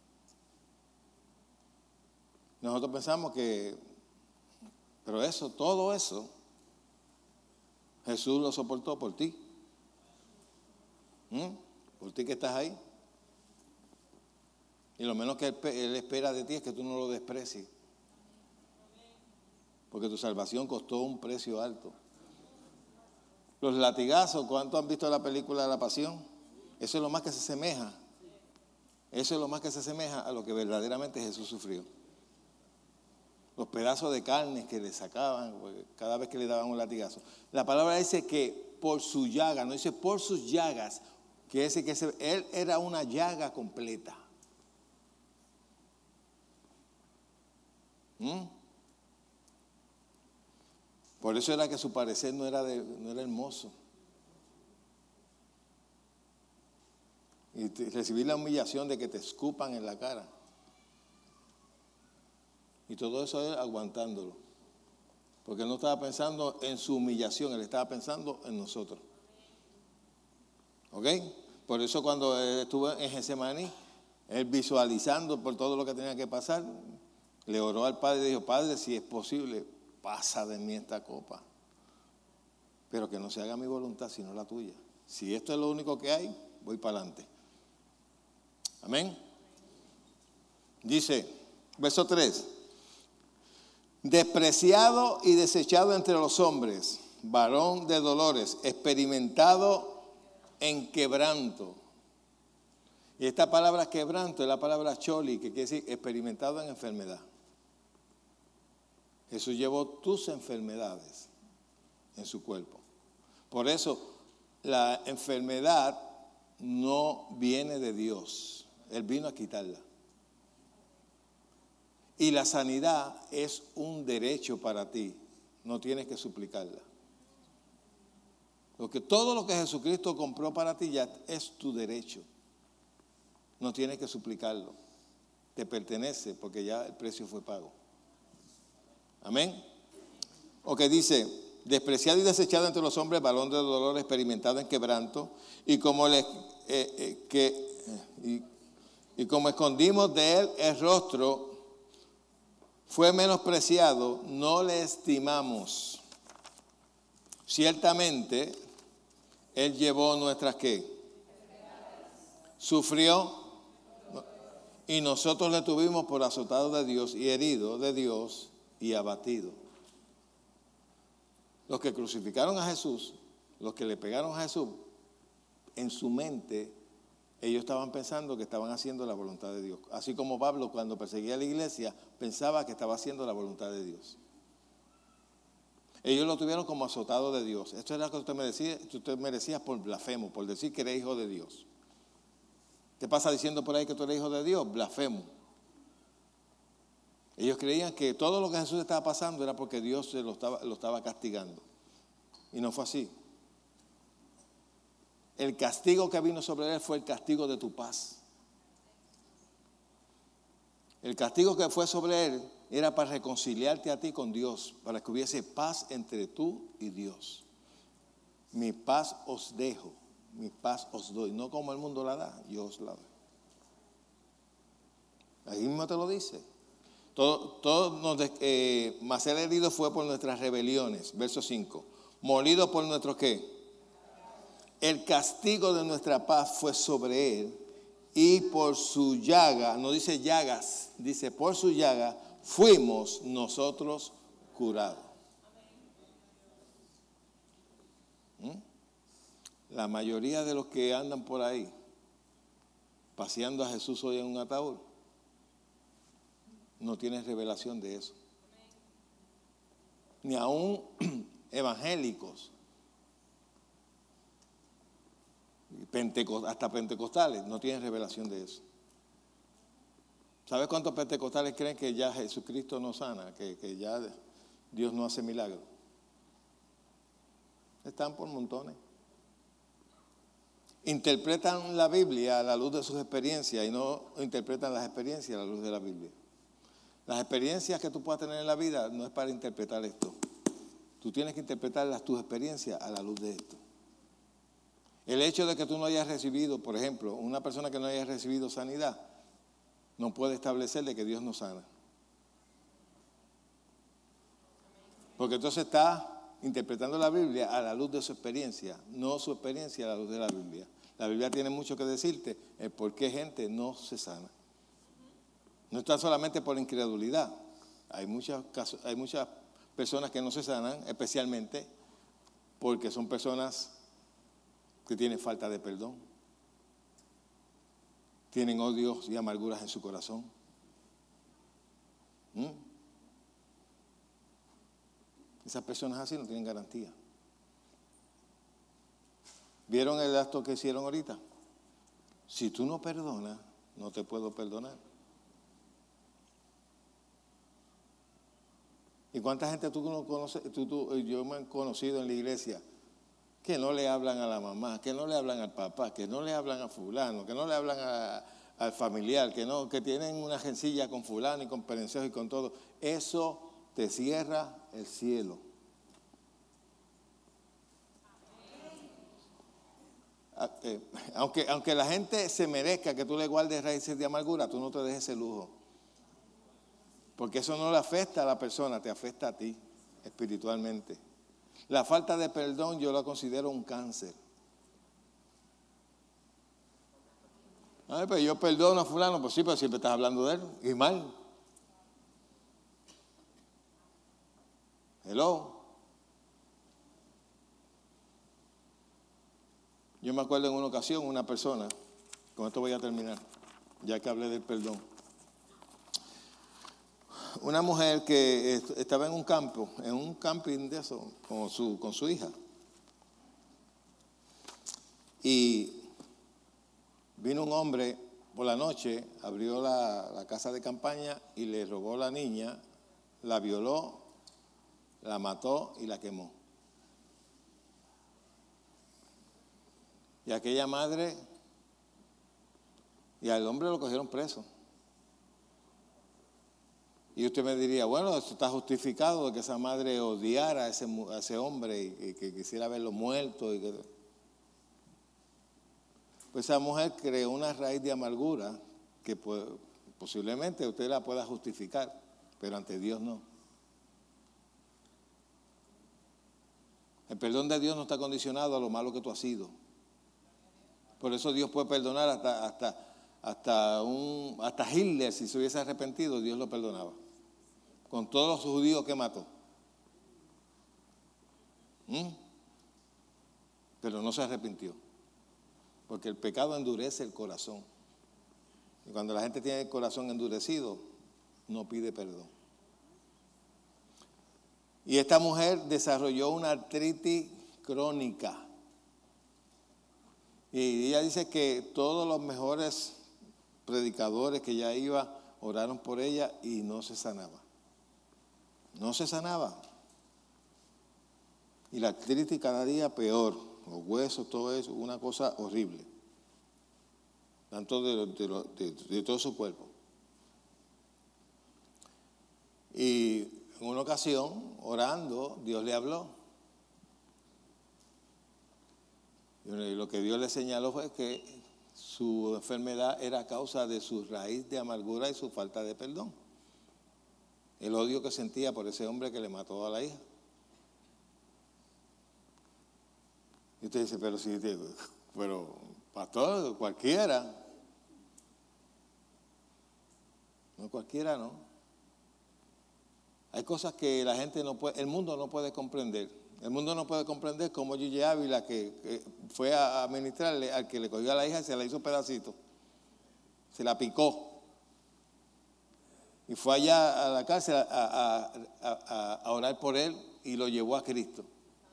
Nosotros pensamos que, pero eso, todo eso, Jesús lo soportó por ti. ¿Mm? Por ti que estás ahí. Y lo menos que él, él espera de ti es que tú no lo desprecies. Porque tu salvación costó un precio alto. Los latigazos, ¿cuántos han visto la película de la Pasión? Eso es lo más que se asemeja. Eso es lo más que se asemeja a lo que verdaderamente Jesús sufrió. Los pedazos de carne que le sacaban cada vez que le daban un latigazo. La palabra dice que por su llaga, no dice por sus llagas, que dice que se, él era una llaga completa. ¿Mm? Por eso era que su parecer no era, de, no era hermoso. Y te, recibir la humillación de que te escupan en la cara. Y todo eso él aguantándolo. Porque él no estaba pensando en su humillación, él estaba pensando en nosotros. ¿Ok? Por eso cuando él estuvo en Getsemaní, él visualizando por todo lo que tenía que pasar, le oró al Padre y dijo, Padre, si es posible, pasa de mí esta copa. Pero que no se haga mi voluntad, sino la tuya. Si esto es lo único que hay, voy para adelante. Amén. Dice, verso tres. Despreciado y desechado entre los hombres, varón de dolores, experimentado en quebranto. Y esta palabra quebranto es la palabra choli, que quiere decir experimentado en enfermedad. Jesús llevó tus enfermedades en su cuerpo. Por eso la enfermedad no viene de Dios. Él vino a quitarla. Y la sanidad es un derecho para ti. No tienes que suplicarla. Porque todo lo que Jesucristo compró para ti ya es tu derecho. No tienes que suplicarlo. Te pertenece porque ya el precio fue pago. Amén. O que dice, despreciado y desechado entre los hombres, varón de dolor, experimentado en quebranto, y como le, eh, eh, que, eh, y, y como escondimos de él el rostro, fue menospreciado, no le estimamos. Ciertamente, él llevó nuestras ¿qué? Sufrió, y nosotros le tuvimos por azotado de Dios y herido de Dios y abatido. Los que crucificaron a Jesús, los que le pegaron a Jesús, en su mente ellos estaban pensando que estaban haciendo la voluntad de Dios. Así como Pablo cuando perseguía a la iglesia pensaba que estaba haciendo la voluntad de Dios. Ellos lo tuvieron como azotado de Dios. Esto era lo que usted merecía, usted merecía por blasfemo, por decir que era hijo de Dios. ¿Qué pasa diciendo por ahí que tú eres hijo de Dios? Blasfemo. Ellos creían que todo lo que Jesús estaba pasando era porque Dios se lo estaba, lo estaba castigando. Y no fue así. El castigo que vino sobre él fue el castigo de tu paz. El castigo que fue sobre él era para reconciliarte a ti con Dios, para que hubiese paz entre tú y Dios. Mi paz os dejo, mi paz os doy, no como el mundo la da, yo os la doy. Ahí mismo te lo dice. Todo, todo nos de, eh, mas el herido fue por nuestras rebeliones, verso cinco. Molido por nuestros ¿qué? El castigo de nuestra paz fue sobre él, y por su llaga, no dice llagas, dice por su llaga fuimos nosotros curados. ¿Mm? La mayoría de los que andan por ahí paseando a Jesús hoy en un ataúd no tienen revelación de eso. Ni aún evangélicos, hasta pentecostales, no tienen revelación de eso. ¿Sabes cuántos pentecostales creen que ya Jesucristo no sana, que, que ya Dios no hace milagros? Están por montones. Interpretan la Biblia a la luz de sus experiencias y no interpretan las experiencias a la luz de la Biblia. Las experiencias que tú puedas tener en la vida no es para interpretar esto. Tú tienes que interpretar las, tus experiencias a la luz de esto. El hecho de que tú no hayas recibido, por ejemplo, una persona que no haya recibido sanidad, no puede establecerle que Dios no sana. Porque entonces está interpretando la Biblia a la luz de su experiencia, no su experiencia a la luz de la Biblia. La Biblia tiene mucho que decirte el por qué gente no se sana. No está solamente por incredulidad. Hay muchas casos, hay muchas personas que no se sanan, especialmente porque son personas que tienen falta de perdón, tienen odios y amarguras en su corazón. ¿Mm? Esas personas así no tienen garantía. ¿Vieron el acto que hicieron ahorita? Si tú no perdonas, no te puedo perdonar. ¿Y cuánta gente tú no conoces? Tú, tú, yo me he conocido en la iglesia que no le hablan a la mamá, que no le hablan al papá, que no le hablan a fulano, que no le hablan a, al familiar, que no, que tienen una gencilla con fulano y con perencejo y con todo. Eso te cierra el cielo. Eh, aunque, aunque la gente se merezca que tú le guardes raíces de amargura, tú no te dejes ese lujo. Porque eso no le afecta a la persona, te afecta a ti espiritualmente. La falta de perdón yo la considero un cáncer. Ay, pero yo perdono a fulano, pues sí, pero siempre estás hablando de él, y mal. Hello. Yo me acuerdo en una ocasión, una persona, con esto voy a terminar, ya que hablé del perdón. Una mujer que estaba en un campo, en un camping de eso, con su, con su hija. Y vino un hombre por la noche, abrió la, la casa de campaña y le robó a la niña, la violó, la mató y la quemó. Y aquella madre y al hombre lo cogieron preso. Y usted me diría, bueno, esto está justificado de que esa madre odiara a ese, a ese hombre y, y que quisiera verlo muerto. Y que... Pues esa mujer creó una raíz de amargura que pues, posiblemente usted la pueda justificar, pero ante Dios no. El perdón de Dios no está condicionado a lo malo que tú has sido. Por eso Dios puede perdonar hasta, hasta, hasta, un, hasta Hitler, si se hubiese arrepentido, Dios lo perdonaba. Con todos los judíos que mató. ¿Mm? Pero no se arrepintió. Porque el pecado endurece el corazón. Y cuando la gente tiene el corazón endurecido, no pide perdón. Y esta mujer desarrolló una artritis crónica. Y ella dice que todos los mejores predicadores que ella iba oraron por ella y no se sanaba. No se sanaba. Y la artritis cada día peor. Los huesos, todo eso, una cosa horrible. Tanto de, de, de, de todo su cuerpo. Y en una ocasión, orando, Dios le habló. Y lo que Dios le señaló fue que su enfermedad era a causa de su raíz de amargura y su falta de perdón. El odio que sentía por ese hombre que le mató a la hija. Y usted dice, pero si, pero pastor, cualquiera. No cualquiera, no. Hay cosas que la gente no puede, el mundo no puede comprender. El mundo no puede comprender cómo Gigi Ávila, que, que fue a ministrarle al que le cogió a la hija y se la hizo pedacito. Se la picó. Y fue allá a la cárcel a, a, a, a orar por él y lo llevó a Cristo.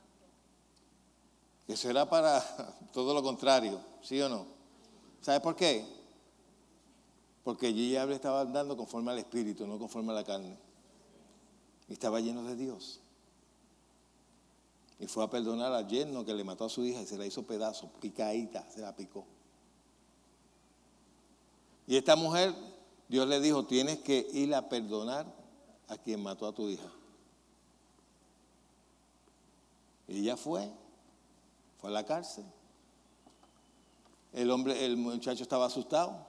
Eso era para todo lo contrario, ¿sí o no? ¿Sabe por qué? Porque Gigi Ávila estaba andando conforme al Espíritu, no conforme a la carne. Y estaba lleno de Dios. Y fue a perdonar al yerno que le mató a su hija y se la hizo pedazo, picadita, se la picó. Y esta mujer, Dios le dijo, tienes que ir a perdonar a quien mató a tu hija. Y ella fue, fue a la cárcel. El hombre, el muchacho estaba asustado.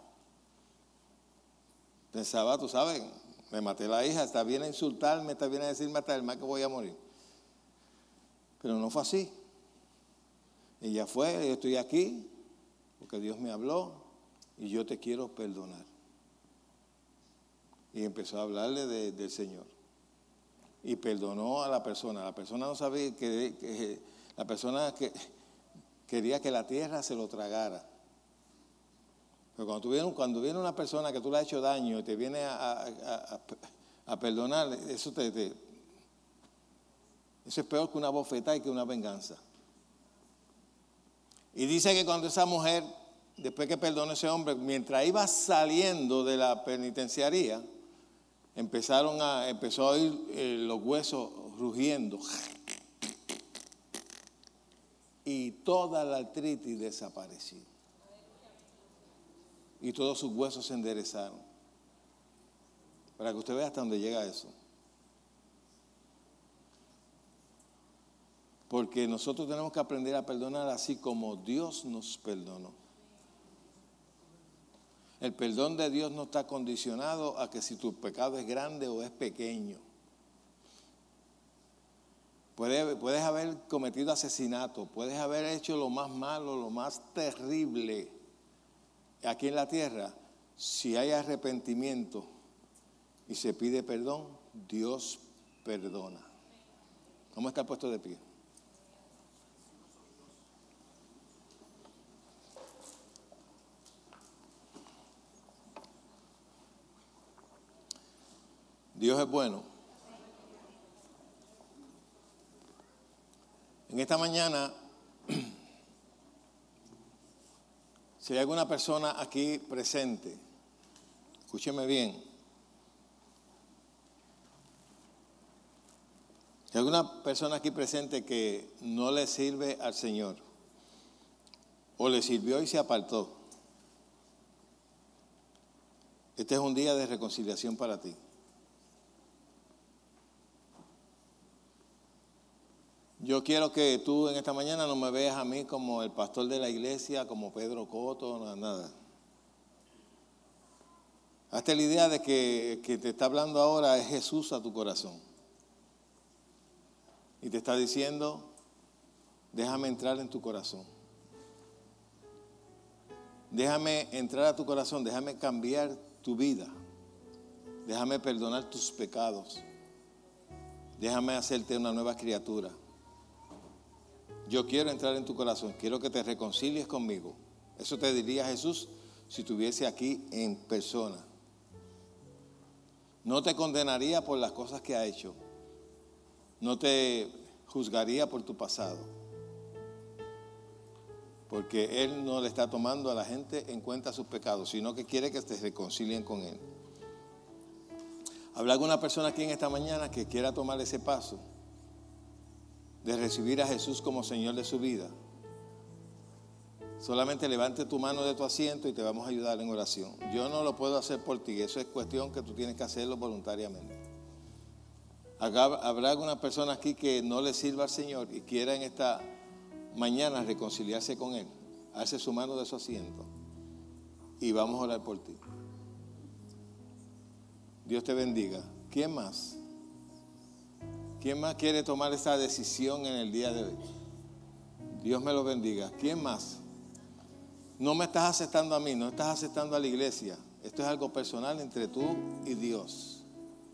Pensaba, tú sabes, me maté a la hija, está bien a insultarme, está bien a decirme hasta el mal que voy a morir. Pero no fue así. Ella fue, yo estoy aquí porque Dios me habló y yo te quiero perdonar. Y empezó a hablarle de, del Señor. Y perdonó a la persona. La persona no sabía que, que la persona que quería que la tierra se lo tragara. Pero cuando, viene, cuando viene una persona que tú le has hecho daño y te viene a, a, a, a perdonar, eso te, te Eso es peor que una bofetada y que una venganza. Y dice que cuando esa mujer, después que perdonó a ese hombre, mientras iba saliendo de la penitenciaría, empezaron a, empezó a oír eh, los huesos rugiendo. Y toda la artritis desapareció. Y todos sus huesos se enderezaron. Para que usted vea hasta dónde llega eso. Porque nosotros tenemos que aprender a perdonar así como Dios nos perdonó. El perdón de Dios no está condicionado a que si tu pecado es grande o es pequeño. Puedes, puedes haber cometido asesinato, puedes haber hecho lo más malo, lo más terrible aquí en la tierra. Si hay arrepentimiento y se pide perdón, Dios perdona. ¿Cómo está puesto de pie? Dios es bueno. En esta mañana, si hay alguna persona aquí presente, escúcheme bien. Si hay alguna persona aquí presente que no le sirve al Señor, o le sirvió y se apartó, este es un día de reconciliación para ti. Yo quiero que tú en esta mañana no me veas a mí como el pastor de la iglesia, como Pedro Coto, nada, nada. Hazte la idea de que, que te está hablando ahora es Jesús a tu corazón. Y te está diciendo, déjame entrar en tu corazón. Déjame entrar a tu corazón, déjame cambiar tu vida. Déjame perdonar tus pecados. Déjame hacerte una nueva criatura. Yo quiero entrar en tu corazón, quiero que te reconcilies conmigo. Eso te diría Jesús si estuviese aquí en persona. No te condenaría por las cosas que ha hecho. no te juzgaría por tu pasado, porque Él no le está tomando a la gente en cuenta sus pecados, sino que quiere que te reconcilien con Él. ¿Habrá alguna persona aquí en esta mañana que quiera tomar ese paso de recibir a Jesús como Señor de su vida? Solamente levante tu mano de tu asiento y te vamos a ayudar en oración. Yo no lo puedo hacer por ti, eso es cuestión que tú tienes que hacerlo voluntariamente. ¿Habrá alguna persona aquí que no le sirva al Señor y quiera en esta mañana reconciliarse con Él? Hace su mano de su asiento y vamos a orar por ti. Dios te bendiga. ¿Quién más? ¿Quién más quiere tomar esta decisión en el día de hoy? Dios me lo bendiga. ¿Quién más? No me estás aceptando a mí, no estás aceptando a la iglesia. Esto es algo personal entre tú y Dios.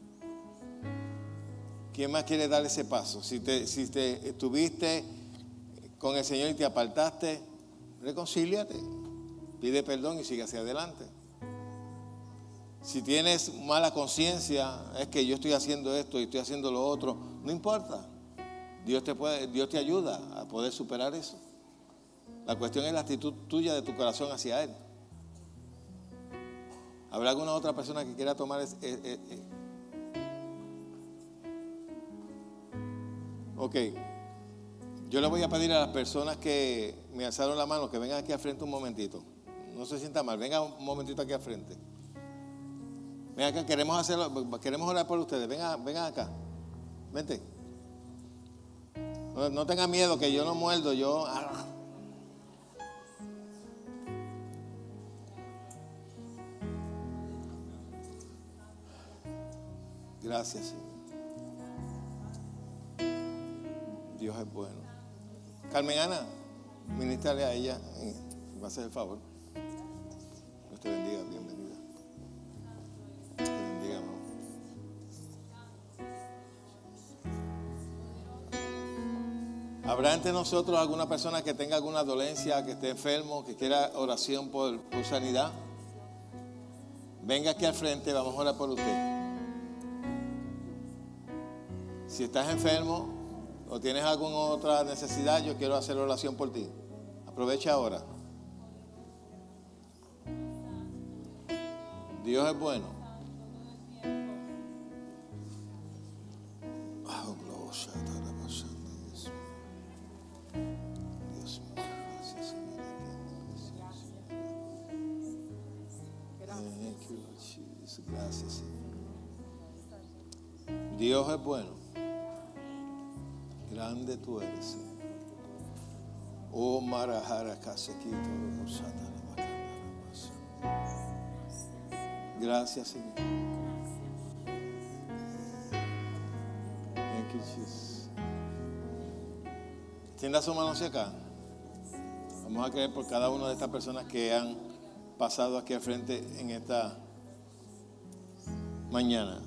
¿Quién más quiere dar ese paso? Si te, si te estuviste con el Señor y te apartaste, reconcíliate, pide perdón y sigue hacia adelante. Si tienes mala conciencia, es que yo estoy haciendo esto y estoy haciendo lo otro, no importa. Dios te puede, Dios te ayuda a poder superar eso. La cuestión es la actitud tuya de tu corazón hacia Él. ¿Habrá alguna otra persona que quiera tomar ese? Eh, eh, eh? Ok. Yo le voy a pedir a las personas que me alzaron la mano que vengan aquí al frente un momentito. No se sienta mal, vengan un momentito aquí al frente. Vengan acá, queremos hacerlo, queremos orar por ustedes. Vengan, vengan acá. Vente. No, no tengan miedo que yo no muerdo, yo. Ah. Gracias, Señor. Dios es bueno. Carmen Ana, ministrale a ella, va a hacer el favor. Dios te bendiga, bienvenida. Dios te bendiga, amor. ¿Habrá entre nosotros alguna persona que tenga alguna dolencia, que esté enfermo, que quiera oración por, por sanidad? Venga aquí al frente, vamos a orar por usted. Si estás enfermo o tienes alguna otra necesidad, yo quiero hacer oración por ti. Aprovecha ahora. Dios es bueno. Dios mío, gracias, Señor. Gracias, Señor. Dios es bueno. Grande tú eres, Señor. Oh, Marajara Casequito, gracias, Señor. Thank you, Jesus. Extienda su mano hacia acá. Vamos a creer por cada una de estas personas que han pasado aquí al frente en esta mañana.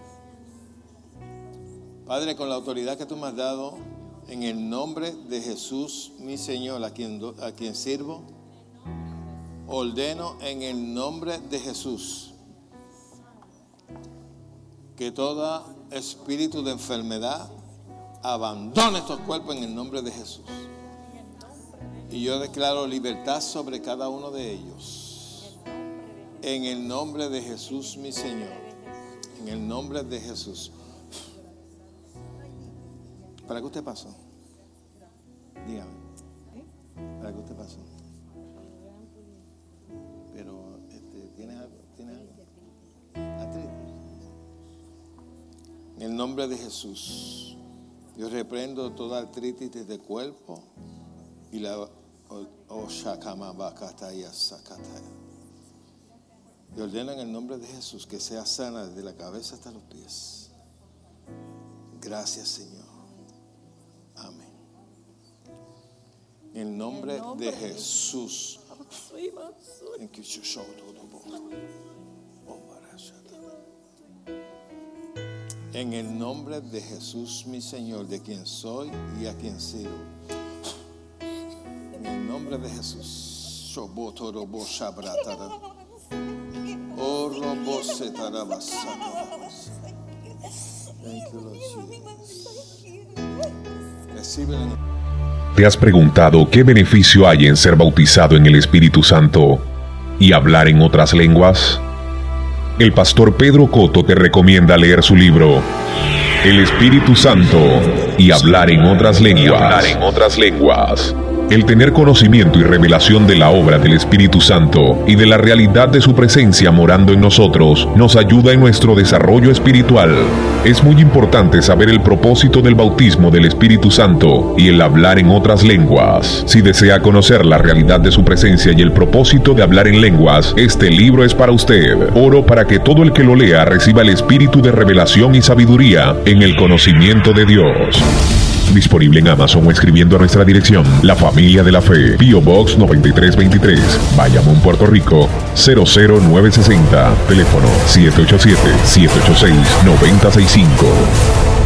Padre, con la autoridad que tú me has dado, en el nombre de Jesús, mi Señor, a quien, a quien sirvo, ordeno en el nombre de Jesús que todo espíritu de enfermedad abandone estos cuerpos en el nombre de Jesús. Y yo declaro libertad sobre cada uno de ellos. En el nombre de Jesús, mi Señor. En el nombre de Jesús. ¿Para qué usted pasó? Dígame. ¿Para qué usted pasó? Pero, este, ¿tiene algo? ¿Tiene algo? ¿Artritis? En el nombre de Jesús, yo reprendo toda artritis de cuerpo y la Oshakamabakataya Sakataya. Y ordeno en el nombre de Jesús que sea sana desde la cabeza hasta los pies. Gracias, Señor. Amén. En el nombre, en el nombre de Jesús. En que yo show todo. En el nombre de Jesús, mi Señor, de quien soy y a quien sirvo. En el nombre de Jesús. Recíbelo. ¿Te has preguntado qué beneficio hay en ser bautizado en el Espíritu Santo y hablar en otras lenguas? El pastor Pedro Cotto te recomienda leer su libro El Espíritu Santo y hablar en otras lenguas. Hablar en otras lenguas. El tener conocimiento y revelación de la obra del Espíritu Santo y de la realidad de su presencia morando en nosotros nos ayuda en nuestro desarrollo espiritual. Es muy importante saber el propósito del bautismo del Espíritu Santo y el hablar en otras lenguas. Si desea conocer la realidad de su presencia y el propósito de hablar en lenguas, este libro es para usted. Oro para que todo el que lo lea reciba el espíritu de revelación y sabiduría en el conocimiento de Dios. Disponible en Amazon o escribiendo a nuestra dirección, La Familia de la Fe, P O Box noventa y tres veintitrés, Bayamón, Puerto Rico, cero cero nueve sesenta, teléfono siete ocho siete, siete ocho seis, nueve cero seis cinco.